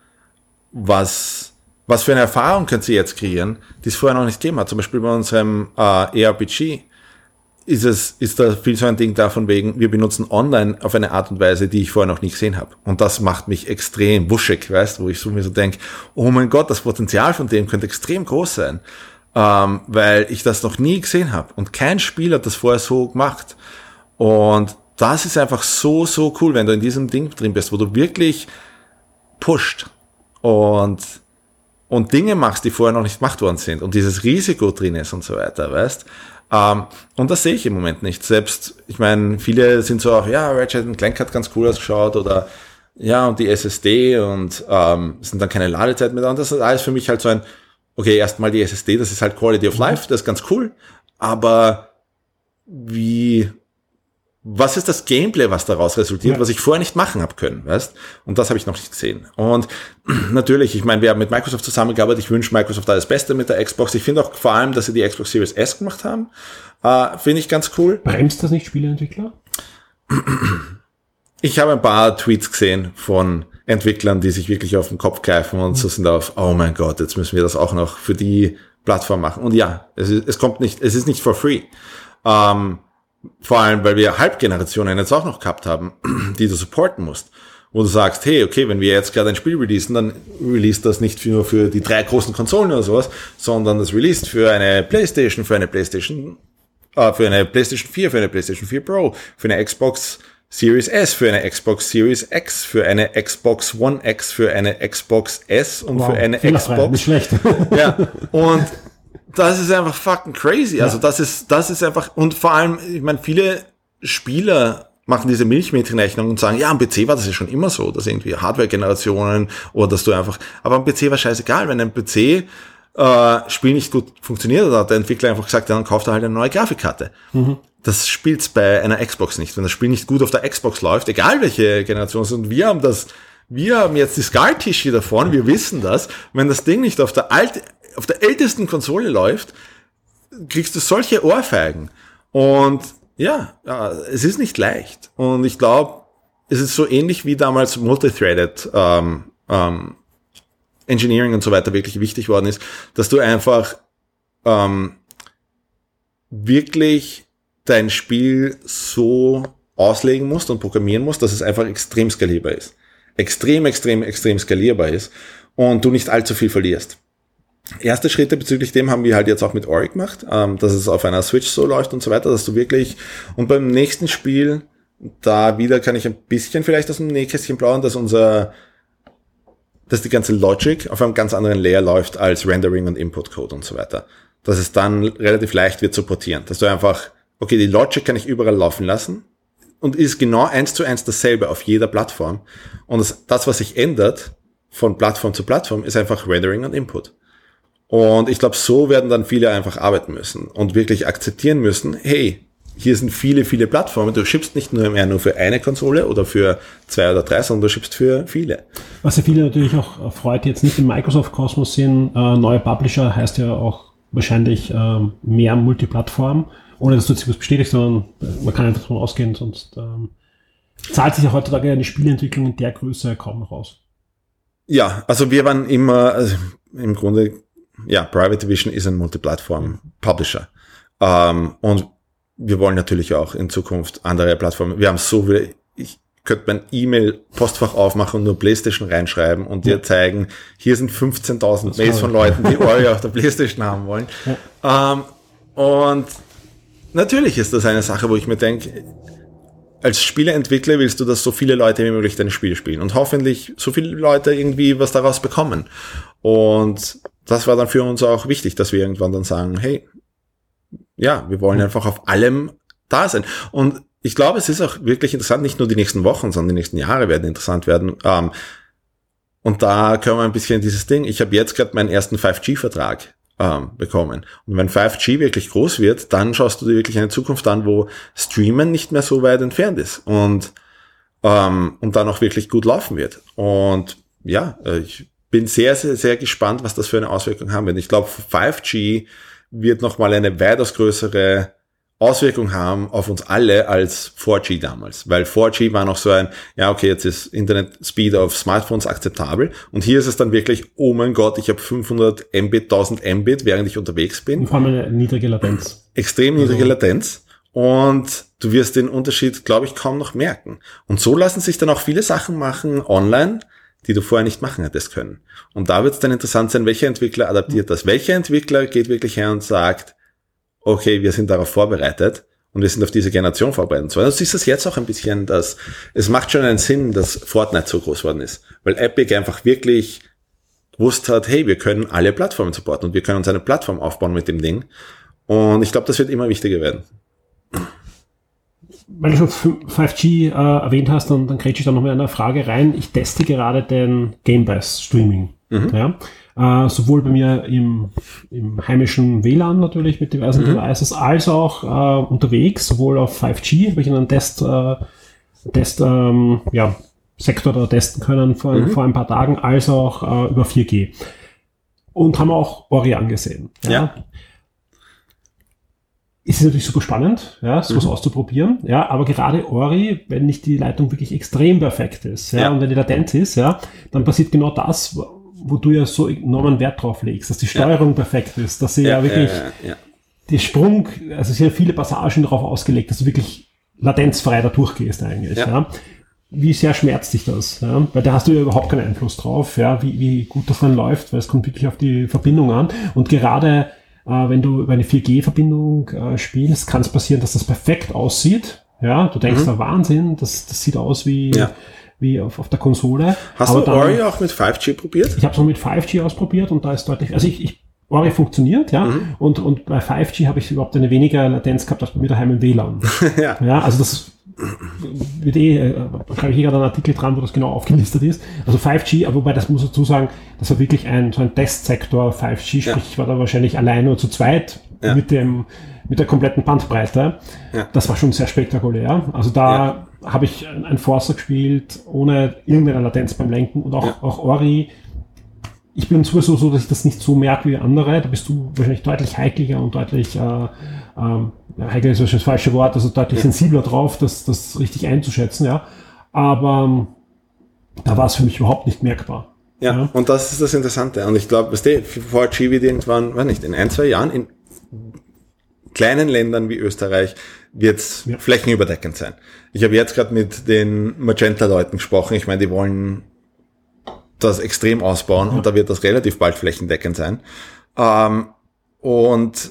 Was, was für eine Erfahrung könnt ihr jetzt kreieren, die es vorher noch nicht gegeben hat? Zum Beispiel bei unserem äh, A R P G ist es, ist da viel so ein Ding davon wegen, wir benutzen online auf eine Art und Weise, die ich vorher noch nie gesehen habe. Und das macht mich extrem wuschig, weißt, wo ich so mir so denke, oh mein Gott, das Potenzial von dem könnte extrem groß sein, ähm, weil ich das noch nie gesehen habe. Und kein Spiel hat das vorher so gemacht. Und das ist einfach so, so cool, wenn du in diesem Ding drin bist, wo du wirklich pusht und und Dinge machst, die vorher noch nicht gemacht worden sind und dieses Risiko drin ist und so weiter, weißt. Um, und das sehe ich im Moment nicht. Selbst, ich meine, viele sind so auch, ja, Ratchet Clank hat ganz cool ausgeschaut oder ja, und die S S D und ähm, sind dann keine Ladezeit mehr da. Und das ist alles für mich halt so ein, okay, erstmal die S S D, das ist halt Quality of Life, das ist ganz cool, aber wie, was ist das Gameplay, was daraus resultiert, ja, was ich vorher nicht machen habe können, weißt? Und das habe ich noch nicht gesehen. Und natürlich, ich meine, wir haben mit Microsoft zusammengearbeitet. Ich wünsche Microsoft alles Beste mit der Xbox. Ich finde auch vor allem, dass sie die Xbox Series S gemacht haben, äh, finde ich ganz cool. Bremst das nicht Spieleentwickler? Ich habe ein paar Tweets gesehen von Entwicklern, die sich wirklich auf den Kopf greifen und mhm. so sind auf, oh mein Gott, jetzt müssen wir das auch noch für die Plattform machen. Und ja, es, ist, es kommt nicht, es ist nicht for free. Ähm, Vor allem, weil wir Halbgenerationen jetzt auch noch gehabt haben, die du supporten musst. Wo du sagst, hey, okay, wenn wir jetzt gerade ein Spiel releasen, dann release das nicht nur für die drei großen Konsolen oder sowas, sondern das released für eine PlayStation, für eine PlayStation, äh, für eine PlayStation vier, für eine PlayStation vier Pro, für eine Xbox Series S, für eine Xbox Series X, für eine Xbox One X, für eine Xbox S und wow, für eine Xbox. Nicht schlecht. Ja, und das ist einfach fucking crazy. Also das ist, das ist einfach, und vor allem, ich meine, viele Spieler machen diese Milchmädchenrechnung und sagen, ja, am P C war das ja schon immer so, dass irgendwie Hardware-Generationen oder dass du einfach, aber am P C war scheißegal, wenn ein P C äh, Spiel nicht gut funktioniert, dann hat der Entwickler einfach gesagt, ja, dann kauft er halt eine neue Grafikkarte. Mhm. das spielt's bei einer Xbox nicht. Wenn das Spiel nicht gut auf der Xbox läuft, egal welche Generation es ist, und wir haben das, wir haben jetzt die Skull-Tische davon, wir wissen das, wenn das Ding nicht auf der alt, auf der ältesten Konsole läuft, kriegst du solche Ohrfeigen. Und ja, es ist nicht leicht. Und ich glaube, es ist so ähnlich wie damals Multithreaded ähm, ähm, Engineering und so weiter wirklich wichtig worden ist, dass du einfach ähm, wirklich dein Spiel so auslegen musst und programmieren musst, dass es einfach extrem skalierbar ist. Extrem, extrem, extrem skalierbar ist und du nicht allzu viel verlierst. Erste Schritte bezüglich dem haben wir halt jetzt auch mit Ori gemacht, ähm, dass es auf einer Switch so läuft und so weiter, dass du wirklich, und beim nächsten Spiel, da wieder kann ich ein bisschen vielleicht aus dem Nähkästchen plaudern, dass unser, dass die ganze Logic auf einem ganz anderen Layer läuft als Rendering und Input Code und so weiter. Dass es dann relativ leicht wird zu portieren, dass du einfach, okay, die Logic kann ich überall laufen lassen und ist genau eins zu eins dasselbe auf jeder Plattform. Und das, das was sich ändert von Plattform zu Plattform, ist einfach Rendering und Input. Und ich glaube, so werden dann viele einfach arbeiten müssen und wirklich akzeptieren müssen, hey, hier sind viele, viele Plattformen, du schippst nicht nur mehr nur für eine Konsole oder für zwei oder drei, sondern du schippst für viele. Was ja viele natürlich auch freut, jetzt nicht im Microsoft-Kosmos sind, äh, neue Publisher heißt ja auch wahrscheinlich äh, mehr Multiplattform, ohne dass du jetzt was bestätigst, sondern man kann einfach davon ausgehen, sonst ähm, zahlt sich ja heutzutage eine Spieleentwicklung in der Größe kaum noch aus. Ja, also wir waren immer, also im Grunde, ja, Private Division ist ein Multiplattform-Publisher. Ähm, und wir wollen natürlich auch in Zukunft andere Plattformen. Wir haben so viele, ich könnte mein E-Mail-Postfach aufmachen und nur PlayStation reinschreiben und dir zeigen, hier sind fünfzehntausend Mails von Leuten, die Ori auf der PlayStation haben wollen. Ja. Ähm, und natürlich ist das eine Sache, wo ich mir denke, als Spieleentwickler willst du, dass so viele Leute wie möglich deine Spiele spielen und hoffentlich so viele Leute irgendwie was daraus bekommen. Und das war dann für uns auch wichtig, dass wir irgendwann dann sagen, hey, ja, wir wollen einfach auf allem da sein. Und ich glaube, es ist auch wirklich interessant, nicht nur die nächsten Wochen, sondern die nächsten Jahre werden interessant werden. Ähm, und da können wir ein bisschen dieses Ding, ich habe jetzt gerade meinen ersten fünf G-Vertrag ähm, bekommen. Und wenn fünf G wirklich groß wird, dann schaust du dir wirklich eine Zukunft an, wo Streamen nicht mehr so weit entfernt ist und, ähm, und dann auch wirklich gut laufen wird. Und ja, ich bin sehr, sehr, sehr gespannt, was das für eine Auswirkung haben wird. Ich glaube, fünf G wird nochmal eine weitaus größere Auswirkung haben auf uns alle als vier G damals. Weil vier G war noch so ein, ja okay, jetzt ist Internet Speed auf Smartphones akzeptabel. Und hier ist es dann wirklich, oh mein Gott, ich habe fünfhundert Mbit, tausend Mbit, während ich unterwegs bin. Und vor allem eine niedrige Latenz. Extrem niedrige also. Latenz. Und du wirst den Unterschied, glaube ich, kaum noch merken. Und so lassen sich dann auch viele Sachen machen online, die du vorher nicht machen hättest können. Und da wird es dann interessant sein, welcher Entwickler adaptiert das. Welcher Entwickler geht wirklich her und sagt, okay, wir sind darauf vorbereitet und wir sind auf diese Generation vorbereitet. So, du siehst das jetzt auch ein bisschen, dass es macht schon einen Sinn, dass Fortnite so groß worden ist. Weil Epic einfach wirklich gewusst hat, hey, wir können alle Plattformen supporten und wir können uns eine Plattform aufbauen mit dem Ding. Und ich glaube, das wird immer wichtiger werden. Weil du schon fünf G äh, erwähnt hast, dann, dann grätsche ich da noch mal eine Frage rein. Ich teste gerade den Game Pass Streaming. Mhm. Ja? Äh, sowohl bei mir im, im heimischen W L A N natürlich mit diversen mhm. Devices, als auch äh, unterwegs, sowohl auf fünf G, habe ich einen Test, äh, Test ähm, ja, Sektor da testen können vor, mhm. vor ein paar Tagen, als auch äh, über vier G. Und haben auch Ori angesehen. Ja. ja. Es ist natürlich super spannend, ja, sowas mhm. auszuprobieren, ja, aber gerade Ori, wenn nicht die Leitung wirklich extrem perfekt ist, ja, ja. und wenn die latent ist, ja, dann passiert genau das, wo du ja so enormen Wert drauf legst, dass die Steuerung ja. perfekt ist, dass sie ja, ja wirklich ja, ja, ja. die Sprung, also es sind ja viele Passagen darauf ausgelegt, dass du wirklich latenzfrei da durchgehst eigentlich, ja. ja. Wie sehr schmerzt dich das? Ja? Weil da hast du ja überhaupt keinen Einfluss drauf, ja, wie, wie gut das dann läuft, weil es kommt wirklich auf die Verbindung an und gerade Uh, wenn du über eine vier G-Verbindung uh, spielst, kann es passieren, dass das perfekt aussieht. Ja, du denkst, mhm. da Wahnsinn, das, das sieht aus wie, ja. wie auf, auf der Konsole. Hast Aber du dann, Ori auch mit fünf G probiert? Ich habe es auch mit fünf G ausprobiert und da ist deutlich, also ich, ich Ori funktioniert, ja, mhm. und, und bei fünf G habe ich überhaupt eine weniger Latenz gehabt als bei mir daheim im W L A N. ja. ja, also das wird eh, äh, schreibe ich eh gerade einen Artikel dran, wo das genau aufgelistet ist. Also fünf G, aber wobei das muss ich dazu sagen, das war wirklich ein, so ein Testsektor fünf G, sprich ja. ich war da wahrscheinlich allein nur zu zweit ja. mit dem mit der kompletten Bandbreite. Ja. Das war schon sehr spektakulär. Also da ja. habe ich ein Forza gespielt, ohne irgendeine Latenz beim Lenken und auch, ja. auch Ori. Ich bin sowieso so, dass ich das nicht so merke wie andere. Da bist du wahrscheinlich deutlich heikliger und deutlich, äh, ähm, heikel ist wahrscheinlich das falsche Wort, also deutlich ja. sensibler drauf, das, das richtig einzuschätzen, ja. Aber ähm, da war es für mich überhaupt nicht merkbar. Ja, ja, und das ist das Interessante. Und ich glaube, was der vier G wird irgendwann, weiß nicht, in ein, zwei Jahren in kleinen Ländern wie Österreich wird es ja. flächenüberdeckend sein. Ich habe jetzt gerade mit den Magenta-Leuten gesprochen. Ich meine, die wollen das extrem ausbauen ja. und da wird das relativ bald flächendeckend sein. Ähm, und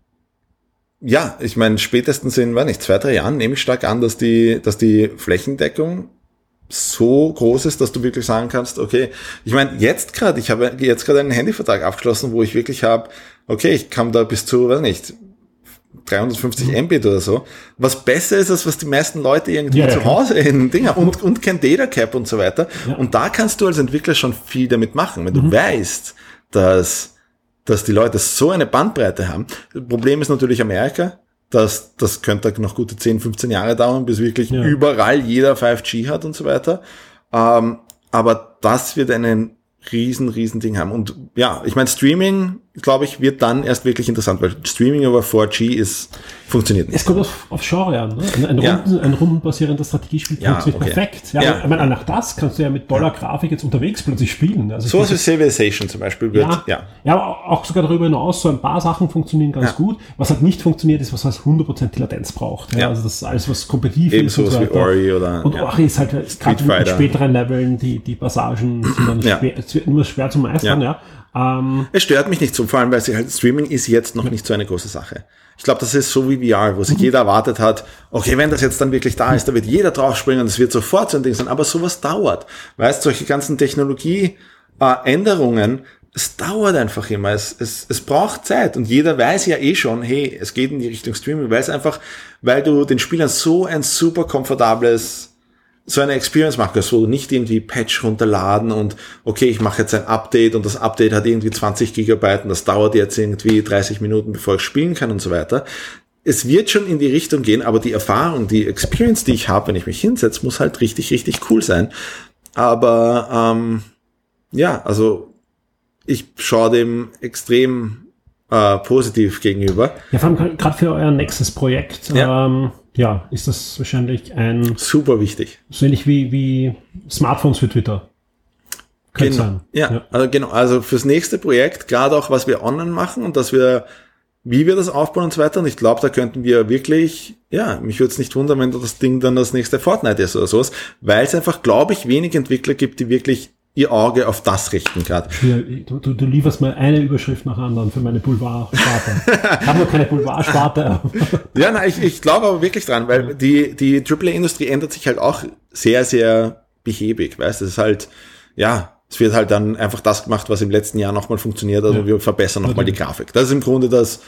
ja, ich meine, spätestens in, weiß nicht, zwei, drei Jahren nehme ich stark an, dass die, dass die Flächendeckung so groß ist, dass du wirklich sagen kannst, okay, ich meine, jetzt gerade, ich habe jetzt gerade einen Handyvertrag abgeschlossen, wo ich wirklich habe, okay, ich kann da bis zu, weiß nicht, dreihundertfünfzig Mbit oder so, was besser ist, als was die meisten Leute irgendwie ja, zu Hause in Dinger und, und kein Data Cap und so weiter. Ja. Und da kannst du als Entwickler schon viel damit machen, wenn du mhm. weißt, dass, dass die Leute so eine Bandbreite haben. Das Problem ist natürlich Amerika. Das, das könnte noch gute zehn, fünfzehn Jahre dauern, bis wirklich ja. überall jeder fünf G hat und so weiter. Ähm, aber das wird einen riesen, riesen Ding haben. Und ja, ich meine, Streaming, glaube ich, wird dann erst wirklich interessant, weil Streaming über vier G ist, funktioniert nicht. Es kommt auf, auf Genre an, ne? Ein, ein, ja. Runden, ein rundenbasierendes Strategiespiel ja, funktioniert okay. perfekt. Ja, ja. Ich meine, nach das kannst du ja mit toller Grafik jetzt unterwegs plötzlich spielen. Also so was wie Civilization zum Beispiel wird, ja, ja. Ja, aber auch sogar darüber hinaus, so ein paar Sachen funktionieren ganz ja. gut. Was halt nicht funktioniert, ist, was halt hundert Prozent die Latenz braucht. Ja, ja. Also das ist alles, was kompetitiv eben ist. Eben sowas wie Ori oder... Und ja. Ori ist halt gerade in späteren Leveln, die, die Passagen sind dann ja. schwer, es wird nur schwer zu meistern, ja. ja. Ähm, es stört mich nicht so, vor allem, weil sie halt, Streaming ist jetzt noch ja. nicht so eine große Sache. Ich glaube, das ist so wie V R, wo sich mhm. jeder erwartet hat, okay, wenn das jetzt dann wirklich da ist, da wird jeder draufspringen und es wird sofort so ein Ding sein, aber sowas dauert. Weißt, solche ganzen Technologie-Änderungen, es dauert einfach immer, es, es, es braucht Zeit und jeder weiß ja eh schon, hey, es geht in die Richtung Streaming, weil es einfach, weil du den Spielern so ein super komfortables so eine Experience machen kannst, wo du nicht irgendwie Patch runterladen und okay, ich mache jetzt ein Update und das Update hat irgendwie zwanzig Gigabyte und das dauert jetzt irgendwie dreißig Minuten, bevor ich spielen kann und so weiter. Es wird schon in die Richtung gehen, aber die Erfahrung, die Experience, die ich habe, wenn ich mich hinsetze, muss halt richtig, richtig cool sein. Aber ähm, ja, also ich schaue dem extrem äh, positiv gegenüber. Ja, vor allem gerade für euer Nexus-Projekt. Ja. Ähm, Ja, ist das wahrscheinlich ein... Super wichtig. So ähnlich wie, wie Smartphones für Twitter. Könnte genau. sein. Ja, ja, also genau. Also fürs nächste Projekt, gerade auch, was wir online machen und dass wir, wie wir das aufbauen und so weiter. Und ich glaube, da könnten wir wirklich, ja, mich würde es nicht wundern, wenn das Ding dann das nächste Fortnite ist oder sowas, weil es einfach, glaube ich, wenig Entwickler gibt, die wirklich ihr Auge auf das richten gerade. Du, du, du lieferst mal eine Überschrift nach anderen für meine Boulevard-Sparte. Ich habe noch keine Boulevard-Sparte. Ja, nein, ich, ich glaube aber wirklich dran, weil die, die Triple A-Industrie ändert sich halt auch sehr, sehr behäbig, weißt du, es ist halt, ja, es wird halt dann einfach das gemacht, was im letzten Jahr nochmal funktioniert, also ja. wir verbessern nochmal die Grafik. Das ist im Grunde das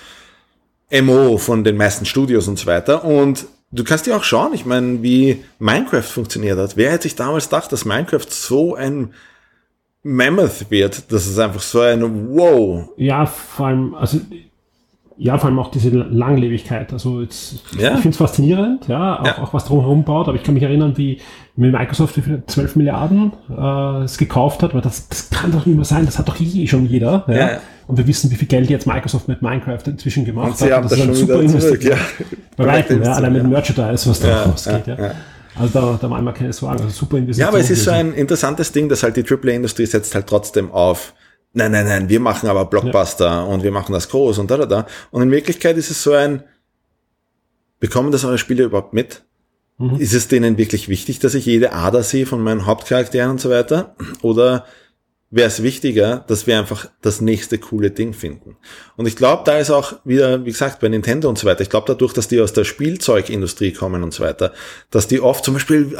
M O von den meisten Studios und so weiter und du kannst dir auch schauen, ich meine, wie Minecraft funktioniert hat. Wer hätte sich damals gedacht, dass Minecraft so ein Mammoth wird? Das ist einfach so ein Wow. Ja, vor allem, also ja, vor allem auch diese Langlebigkeit. Also jetzt, ja. ich finde es faszinierend, ja, auch, ja. auch was drumherum baut, aber ich kann mich erinnern, wie mit Microsoft für zwölf Milliarden äh, es gekauft hat, aber das, das kann doch nicht mehr sein, das hat doch eh schon jeder. Ja? Ja. Und wir wissen, wie viel Geld jetzt Microsoft mit Minecraft inzwischen gemacht und sie hat. Haben das, das ist super zurück, ja. Bei weitem, ja, allein mit Merchandise, was da ja, rausgeht. Ja, ja. Ja. Also da, da machen wir keine Sorgen. Also super Investition. Ja, aber es ist so ein interessantes Ding, dass halt die Triple A-Industrie setzt halt trotzdem auf, nein, nein, nein, wir machen aber Blockbuster ja. und wir machen das groß und da, da, da. Und in Wirklichkeit ist es so ein, bekommen das eure Spieler überhaupt mit? Mhm. Ist es denen wirklich wichtig, dass ich jede Ader sehe von meinen Hauptcharakteren und so weiter? Oder wäre es wichtiger, dass wir einfach das nächste coole Ding finden? Und ich glaube, da ist auch wieder, wie gesagt, bei Nintendo und so weiter, ich glaube dadurch, dass die aus der Spielzeugindustrie kommen und so weiter, dass die oft zum Beispiel,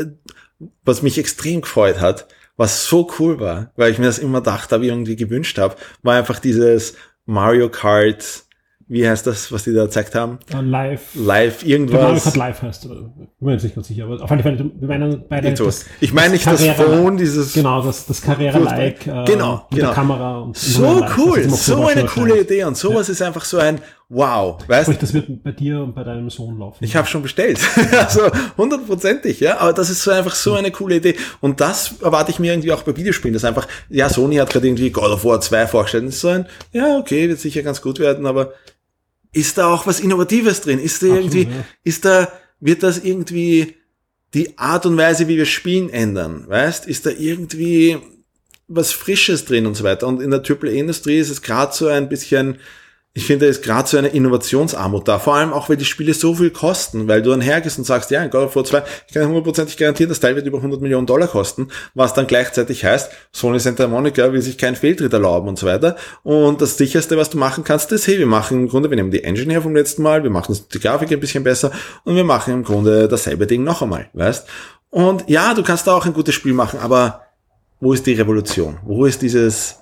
was mich extrem gefreut hat, was so cool war, weil ich mir das immer dachte, habe, irgendwie gewünscht habe, war einfach dieses Mario Kart, wie heißt das, was die da gezeigt haben? Uh, live. Live, irgendwas. Mario Kart Live heißt, ich bin mir jetzt nicht ganz sicher, aber auf jeden Fall, wir meinen beide. Das, ich meine nicht das Phone, dieses. Genau, das, das Carrera-like, äh, genau, mit genau. der Kamera und. So cool, so eine coole Idee und sowas ja. ist einfach so ein, wow, weißt du? Das wird bei dir und bei deinem Sohn laufen. Ich habe schon bestellt, also hundertprozentig, ja, aber das ist so einfach so eine coole Idee und das erwarte ich mir irgendwie auch bei Videospielen, dass einfach, ja, Sony hat gerade irgendwie God of War zwei vorgestellt und so ein, ja, okay, wird sicher ganz gut werden, aber ist da auch was Innovatives drin? Ist da irgendwie, Absolut, ja. ist da, wird das irgendwie die Art und Weise, wie wir spielen, ändern, weißt? Ist da irgendwie was Frisches drin und so weiter. Und in der Triple A-Industrie ist es gerade so ein bisschen, ich finde, da ist gerade so eine Innovationsarmut da. Vor allem auch, weil die Spiele so viel kosten, weil du dann hergehst und sagst, ja, in God of War zwei, ich kann hundertprozentig garantieren, das Teil wird über hundert Millionen Dollar kosten, was dann gleichzeitig heißt, Sony Santa Monica will sich keinen Fehltritt erlauben und so weiter. Und das Sicherste, was du machen kannst, ist, hey, wir machen im Grunde, wir nehmen die Engine her vom letzten Mal, wir machen die Grafik ein bisschen besser und wir machen im Grunde dasselbe Ding noch einmal, weißt? Und ja, du kannst da auch ein gutes Spiel machen, aber wo ist die Revolution? Wo ist dieses...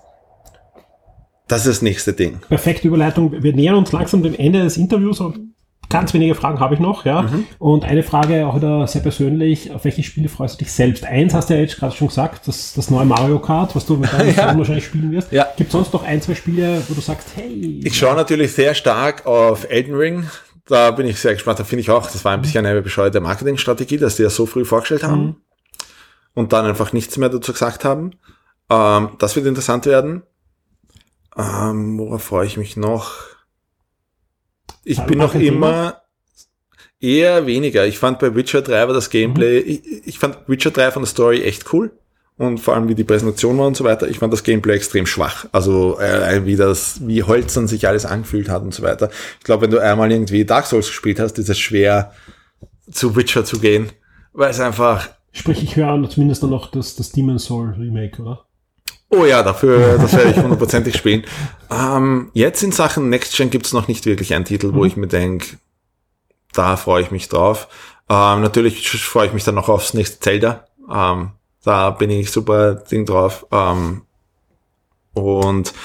Das ist das nächste Ding. Perfekte Überleitung. Wir nähern uns langsam dem Ende des Interviews und ganz wenige Fragen habe ich noch, ja. Mhm. Und eine Frage auch wieder sehr persönlich. Auf welche Spiele freust du dich selbst? Eins hast du ja jetzt gerade schon gesagt, das, das neue Mario Kart, was du mit deinem ja. Sohn wahrscheinlich spielen wirst. Ja. Gibt es sonst noch ein, zwei Spiele, wo du sagst, hey... Ich schaue natürlich sehr stark auf Elden Ring. Da bin ich sehr gespannt. Da finde ich auch, das war ein bisschen eine bescheuerte Marketingstrategie, dass die ja so früh vorgestellt haben mhm. und dann einfach nichts mehr dazu gesagt haben. Ähm, das wird interessant werden. Ähm, worauf freue ich mich noch? Ich bin noch immer eher weniger. Ich fand bei Witcher drei war das Gameplay, mhm. ich, ich fand Witcher drei von der Story echt cool. Und vor allem wie die Präsentation war und so weiter. Ich fand das Gameplay extrem schwach. Also äh, wie das, wie holzern sich alles angefühlt hat und so weiter. Ich glaube, wenn du einmal irgendwie Dark Souls gespielt hast, ist es schwer, zu Witcher zu gehen. Weil es einfach... Sprich, ich höre zumindest dann noch das, das Demon's Souls Remake, oder? Oh ja, dafür, das werde ich hundertprozentig spielen. Ähm, jetzt in Sachen Next Gen gibt es noch nicht wirklich einen Titel, wo mhm. ich mir denke, da freue ich mich drauf. Ähm, natürlich freue ich mich dann noch aufs nächste Zelda. Ähm, da bin ich super Ding drauf. Ähm, und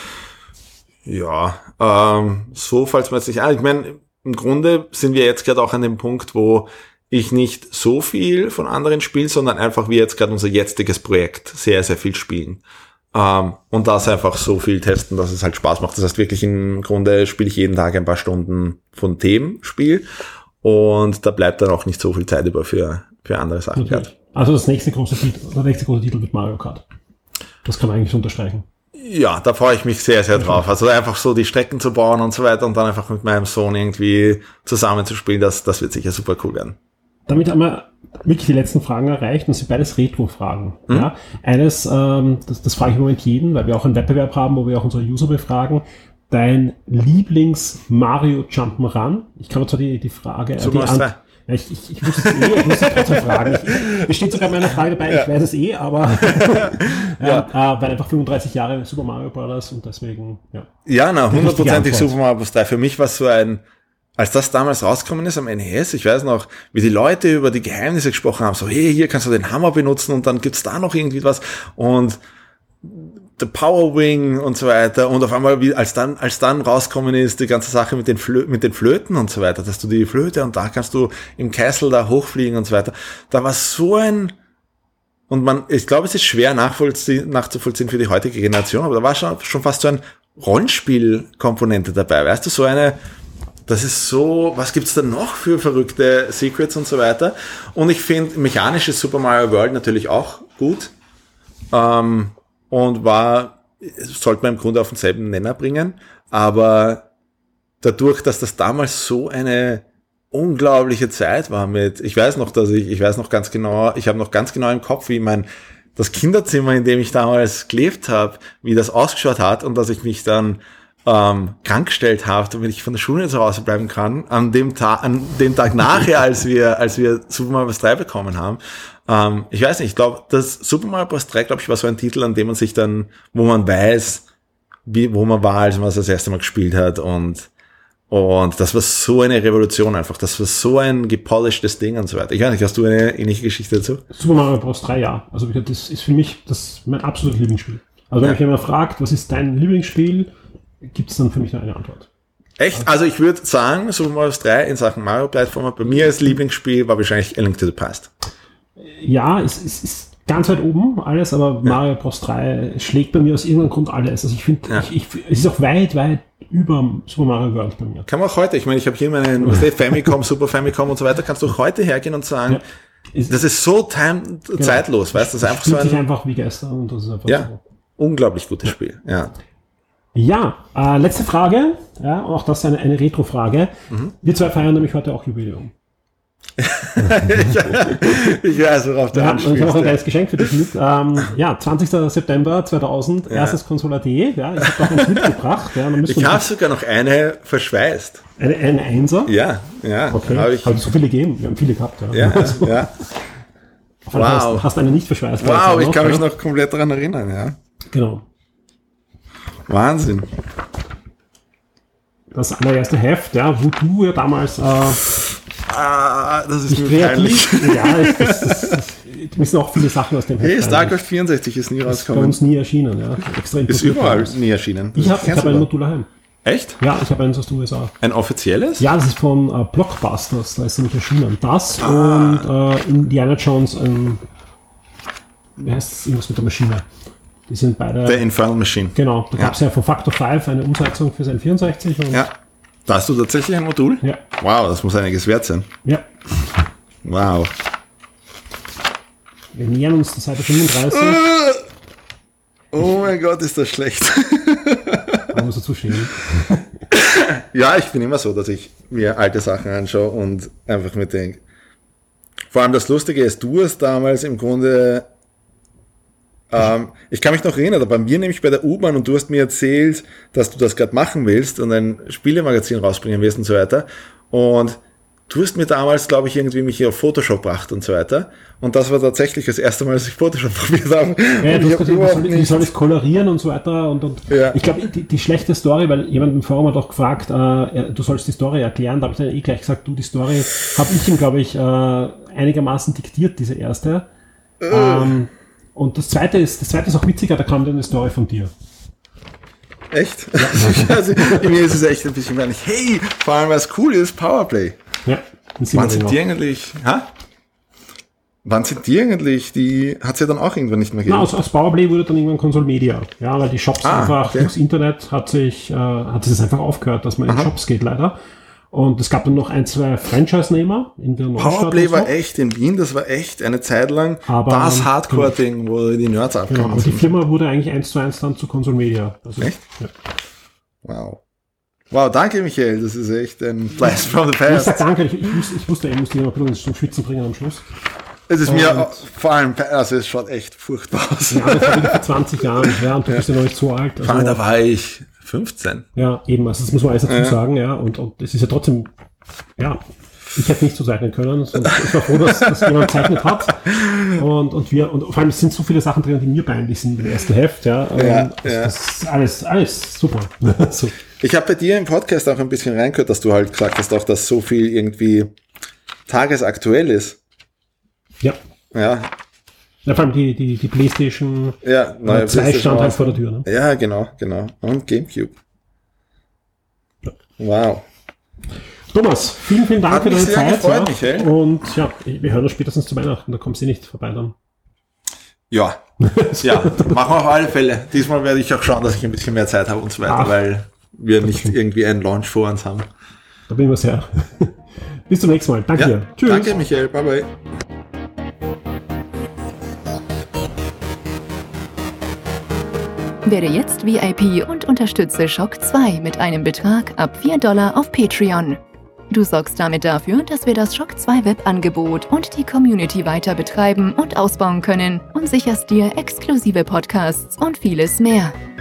ja, ähm, so falls man jetzt nicht... Ah, ich meine, im Grunde sind wir jetzt gerade auch an dem Punkt, wo ich nicht so viel von anderen spiele, sondern einfach wie jetzt gerade unser jetziges Projekt sehr, sehr viel spielen. Um, und das einfach so viel testen, dass es halt Spaß macht. Das heißt wirklich im Grunde spiele ich jeden Tag ein paar Stunden von dem Spiel und da bleibt dann auch nicht so viel Zeit über für, für andere Sachen. Okay. Also das nächste große Titel, der nächste große Titel wird Mario Kart. Das kann man eigentlich unterstreichen. Ja, da freue ich mich sehr, sehr drauf. Also einfach so die Strecken zu bauen und so weiter und dann einfach mit meinem Sohn irgendwie zusammenzuspielen, das, das wird sicher super cool werden. Damit haben wir wirklich die letzten Fragen erreicht und das sind beides Retro-Fragen. Mhm. Ja. Eines, ähm, das, das frage ich im Moment jeden, weil wir auch einen Wettbewerb haben, wo wir auch unsere User befragen. Dein Lieblings-Mario-Jump'n'Run? Ich kann mir zwar die, die Frage... Äh, die An- ja, ich, ich, ich muss es eh, ich muss es trotzdem fragen. Ich, es steht sogar meine Frage dabei, ja. Ich weiß es eh, aber ja. äh, weil einfach fünfunddreißig Jahre Super Mario Bros. Und deswegen... Ja, ja na, hundertprozentig Super Mario Bros. drei. Für mich war es so ein... Als das damals rausgekommen ist am N E S, ich weiß noch, wie die Leute über die Geheimnisse gesprochen haben, so, hey, hier kannst du den Hammer benutzen und dann gibt's da noch irgendwie was und der Power Wing und so weiter und auf einmal, wie, als dann, als dann rausgekommen ist, die ganze Sache mit den Flö- mit den Flöten und so weiter, dass du die Flöte und da kannst du im Castle da hochfliegen und so weiter, da war so ein, und man, ich glaube, es ist schwer nachvollziehen, nachzuvollziehen für die heutige Generation, aber da war schon, schon fast so ein Rollenspielkomponente dabei, weißt du, so eine, das ist so, was gibt's da noch für verrückte Secrets und so weiter. Und ich finde, mechanisch ist Super Mario World natürlich auch gut. Ähm, und war, sollte man im Grunde auf denselben Nenner bringen. Aber dadurch, dass das damals so eine unglaubliche Zeit war mit, ich weiß noch, dass ich, ich weiß noch ganz genau, ich habe noch ganz genau im Kopf, wie mein, das Kinderzimmer, in dem ich damals gelebt habe, wie das ausgeschaut hat und dass ich mich dann Ähm, krank gestellt habe, damit ich von der Schule zu Hause bleiben kann, an dem Tag, an dem Tag nachher, als wir, als wir Super Mario Bros. drei bekommen haben. Ähm, ich weiß nicht, ich glaube, das Super Mario Bros. drei, glaube ich, war so ein Titel, an dem man sich dann, wo man weiß, wie, wo man war, als man es das erste Mal gespielt hat und, und das war so eine Revolution einfach, das war so ein gepolishtes Ding und so weiter. Ich weiß nicht, hast du eine ähnliche Geschichte dazu? Super Mario Bros. drei, ja. Also, das ist für mich, das mein absolutes Lieblingsspiel. Also, wenn ja. mich jemand fragt, was ist dein Lieblingsspiel, gibt es dann für mich noch eine Antwort. Echt? Also ich würde sagen, Super Mario Bros. drei in Sachen Mario-Plattformer, bei mir als Lieblingsspiel war wahrscheinlich A Link to the Past. Ja, es, es ist ganz weit oben alles, aber ja. Mario Bros. drei schlägt bei mir aus irgendeinem Grund alles. Also ich finde, ja. ich, ich, es ist auch weit, weit über Super Mario World bei mir. Kann man auch heute, ich meine, ich habe hier meinen Famicom, Super Famicom und so weiter, kannst du heute hergehen und sagen, ja. ist, das ist so time, genau. zeitlos, weißt du, das ist einfach so ein... sich einfach wie gestern und das ist einfach ja, so. Unglaublich gutes Spiel, ja. Ja, äh, letzte Frage, ja, auch das ist eine, eine Retro-Frage. Mhm. Wir zwei feiern nämlich heute auch Jubiläum. ich weiß, worauf du ja, anspielst. Ich habe auch ein kleines Geschenk für dich mit. Ähm, ja, zwanzigster September zweitausend, ja. erstes Consola.de. Ja, ich habe auch eins mitgebracht. Ja, ich habe sogar noch eine verschweißt. Eine, eine Einser? Ja, ja. Okay, habe ich hab so viele gegeben. Wir haben viele gehabt. Ja, ja. Also, ja. Wow. Hast, hast eine nicht verschweißt. Wow, ich kann mich noch komplett daran erinnern. Ja. Genau. Wahnsinn. Das allererste Heft, ja, wo du ja damals... Äh, ah, das ist mir peinlich. Ja, ich, das, das, das, das müssen auch viele Sachen aus dem Heft. Hey, StarCraft vierundsechzig ist nie rausgekommen. Ist bei uns nie erschienen, ja. Extra ist überall nie erschienen. Das ich habe hab ein Modul daheim. Echt? Ja, ich habe eins aus den U S A. Ein offizielles? Ja, das ist von äh, Blockbusters, da ist nämlich erschienen. Das ah. und äh, Indiana Jones, ein, wie heißt das, irgendwas mit der Maschine. Die sind beide... The Infernal Machine. Genau, da gab es ja. ja von Factor fünf eine Umsetzung für sein vierundsechzig. Und ja. Da hast du tatsächlich ein Modul? Ja. Wow, das muss einiges wert sein. Ja. Wow. Wir nähern uns der Seite fünfunddreißig. Oh mein Gott, ist das schlecht. Da muss dazu stehen. Ja, ich bin immer so, dass ich mir alte Sachen anschaue und einfach mir denke. Vor allem das Lustige ist, du hast damals im Grunde... Ähm, ich kann mich noch erinnern, bei mir nämlich bei der U-Bahn und du hast mir erzählt, dass du das gerade machen willst und ein Spielemagazin rausbringen willst und so weiter. Und du hast mir damals, glaube ich, irgendwie mich hier auf Photoshop gebracht und so weiter. Und das war tatsächlich das erste Mal, dass ich Photoshop probiert habe. Ja, du hast gesagt, wie soll, ich, wie soll ich kolorieren und so weiter. Und, und ja. Ich glaube, die, die schlechte Story, weil jemand im Forum hat auch gefragt, äh, du sollst die Story erklären. Da habe ich dann eh gleich gesagt, du, die Story habe ich ihm, glaube ich, äh, einigermaßen diktiert, diese erste. Uh. Ähm, Und das zweite ist, das zweite ist auch witziger, da kam dann eine Story von dir. Echt? Ja. Also, mir ist es echt ein bisschen wenig. Hey, vor allem was cool ist, Powerplay. Ja. Wann sind die eigentlich, ha? Wann sind die eigentlich, die hat es ja dann auch irgendwann nicht mehr gegeben. Na, aus, aus Powerplay wurde dann irgendwann Console Media. Ja, weil die Shops ah, einfach, okay. durchs Internet hat sich, äh, hat es einfach aufgehört, dass man Aha. in Shops geht leider. Und es gab dann noch ein, zwei Franchise-Nehmer in der Neustadt. Powerplay war echt in Wien, das war echt eine Zeit lang aber, das Hardcore-Ding, genau. wo die Nerds abkamen. Genau, aber die Firma wurde eigentlich eins zu eins dann zu Console Media. Also, echt? Ja. Wow. Wow, danke Michael, das ist echt ein Blast from the past. Ich sag danke, ich, ich, wusste, ich wusste, ich musste immer ein zum Schwitzen bringen am Schluss. Es ist und mir auch, vor allem, also es schaut echt furchtbar aus. Ja, das war wieder vor zwanzig Jahren, ja, und du ja. bist ja noch nicht so alt. Also, da war ich fünfzehn. Ja, eben, also das muss man alles dazu ja. sagen, ja, und, und es ist ja trotzdem, ja, ich hätte nicht so zeichnen können. Und ich war froh, dass, dass jemand zeichnet hat. Und, und wir, und vor allem es sind so viele Sachen drin, die mir peinlich sind im ersten Heft, ja. ja, das, ja. das ist alles, alles super. so. Ich habe bei dir im Podcast auch ein bisschen reingehört, dass du halt gesagt hast, auch, dass so viel irgendwie tagesaktuell ist. Ja. Ja. Ja, vor allem die, die, die PlayStation ja, neue zwei stand halt vor der Tür. Ne? Ja, genau, genau. Und GameCube. Ja. Wow. Thomas, vielen, vielen Dank Hat für deine sehr Zeit. Gefreut, ja. Michael. Und ja, wir hören uns spätestens zu Weihnachten, da kommst du nicht vorbei dann. Ja, ja, machen wir auf alle Fälle. Diesmal werde ich auch schauen, dass ich ein bisschen mehr Zeit habe und so weiter, Ach, weil wir nicht schön. irgendwie einen Launch vor uns haben. Da bin ich was her. Bis zum nächsten Mal. Danke ja, dir. Tschüss. Danke, Michael. Bye, bye. Werde jetzt V I P und unterstütze Shock zwei mit einem Betrag ab vier Dollar auf Patreon. Du sorgst damit dafür, dass wir das Shock zwei Webangebot und die Community weiter betreiben und ausbauen können und sicherst dir exklusive Podcasts und vieles mehr.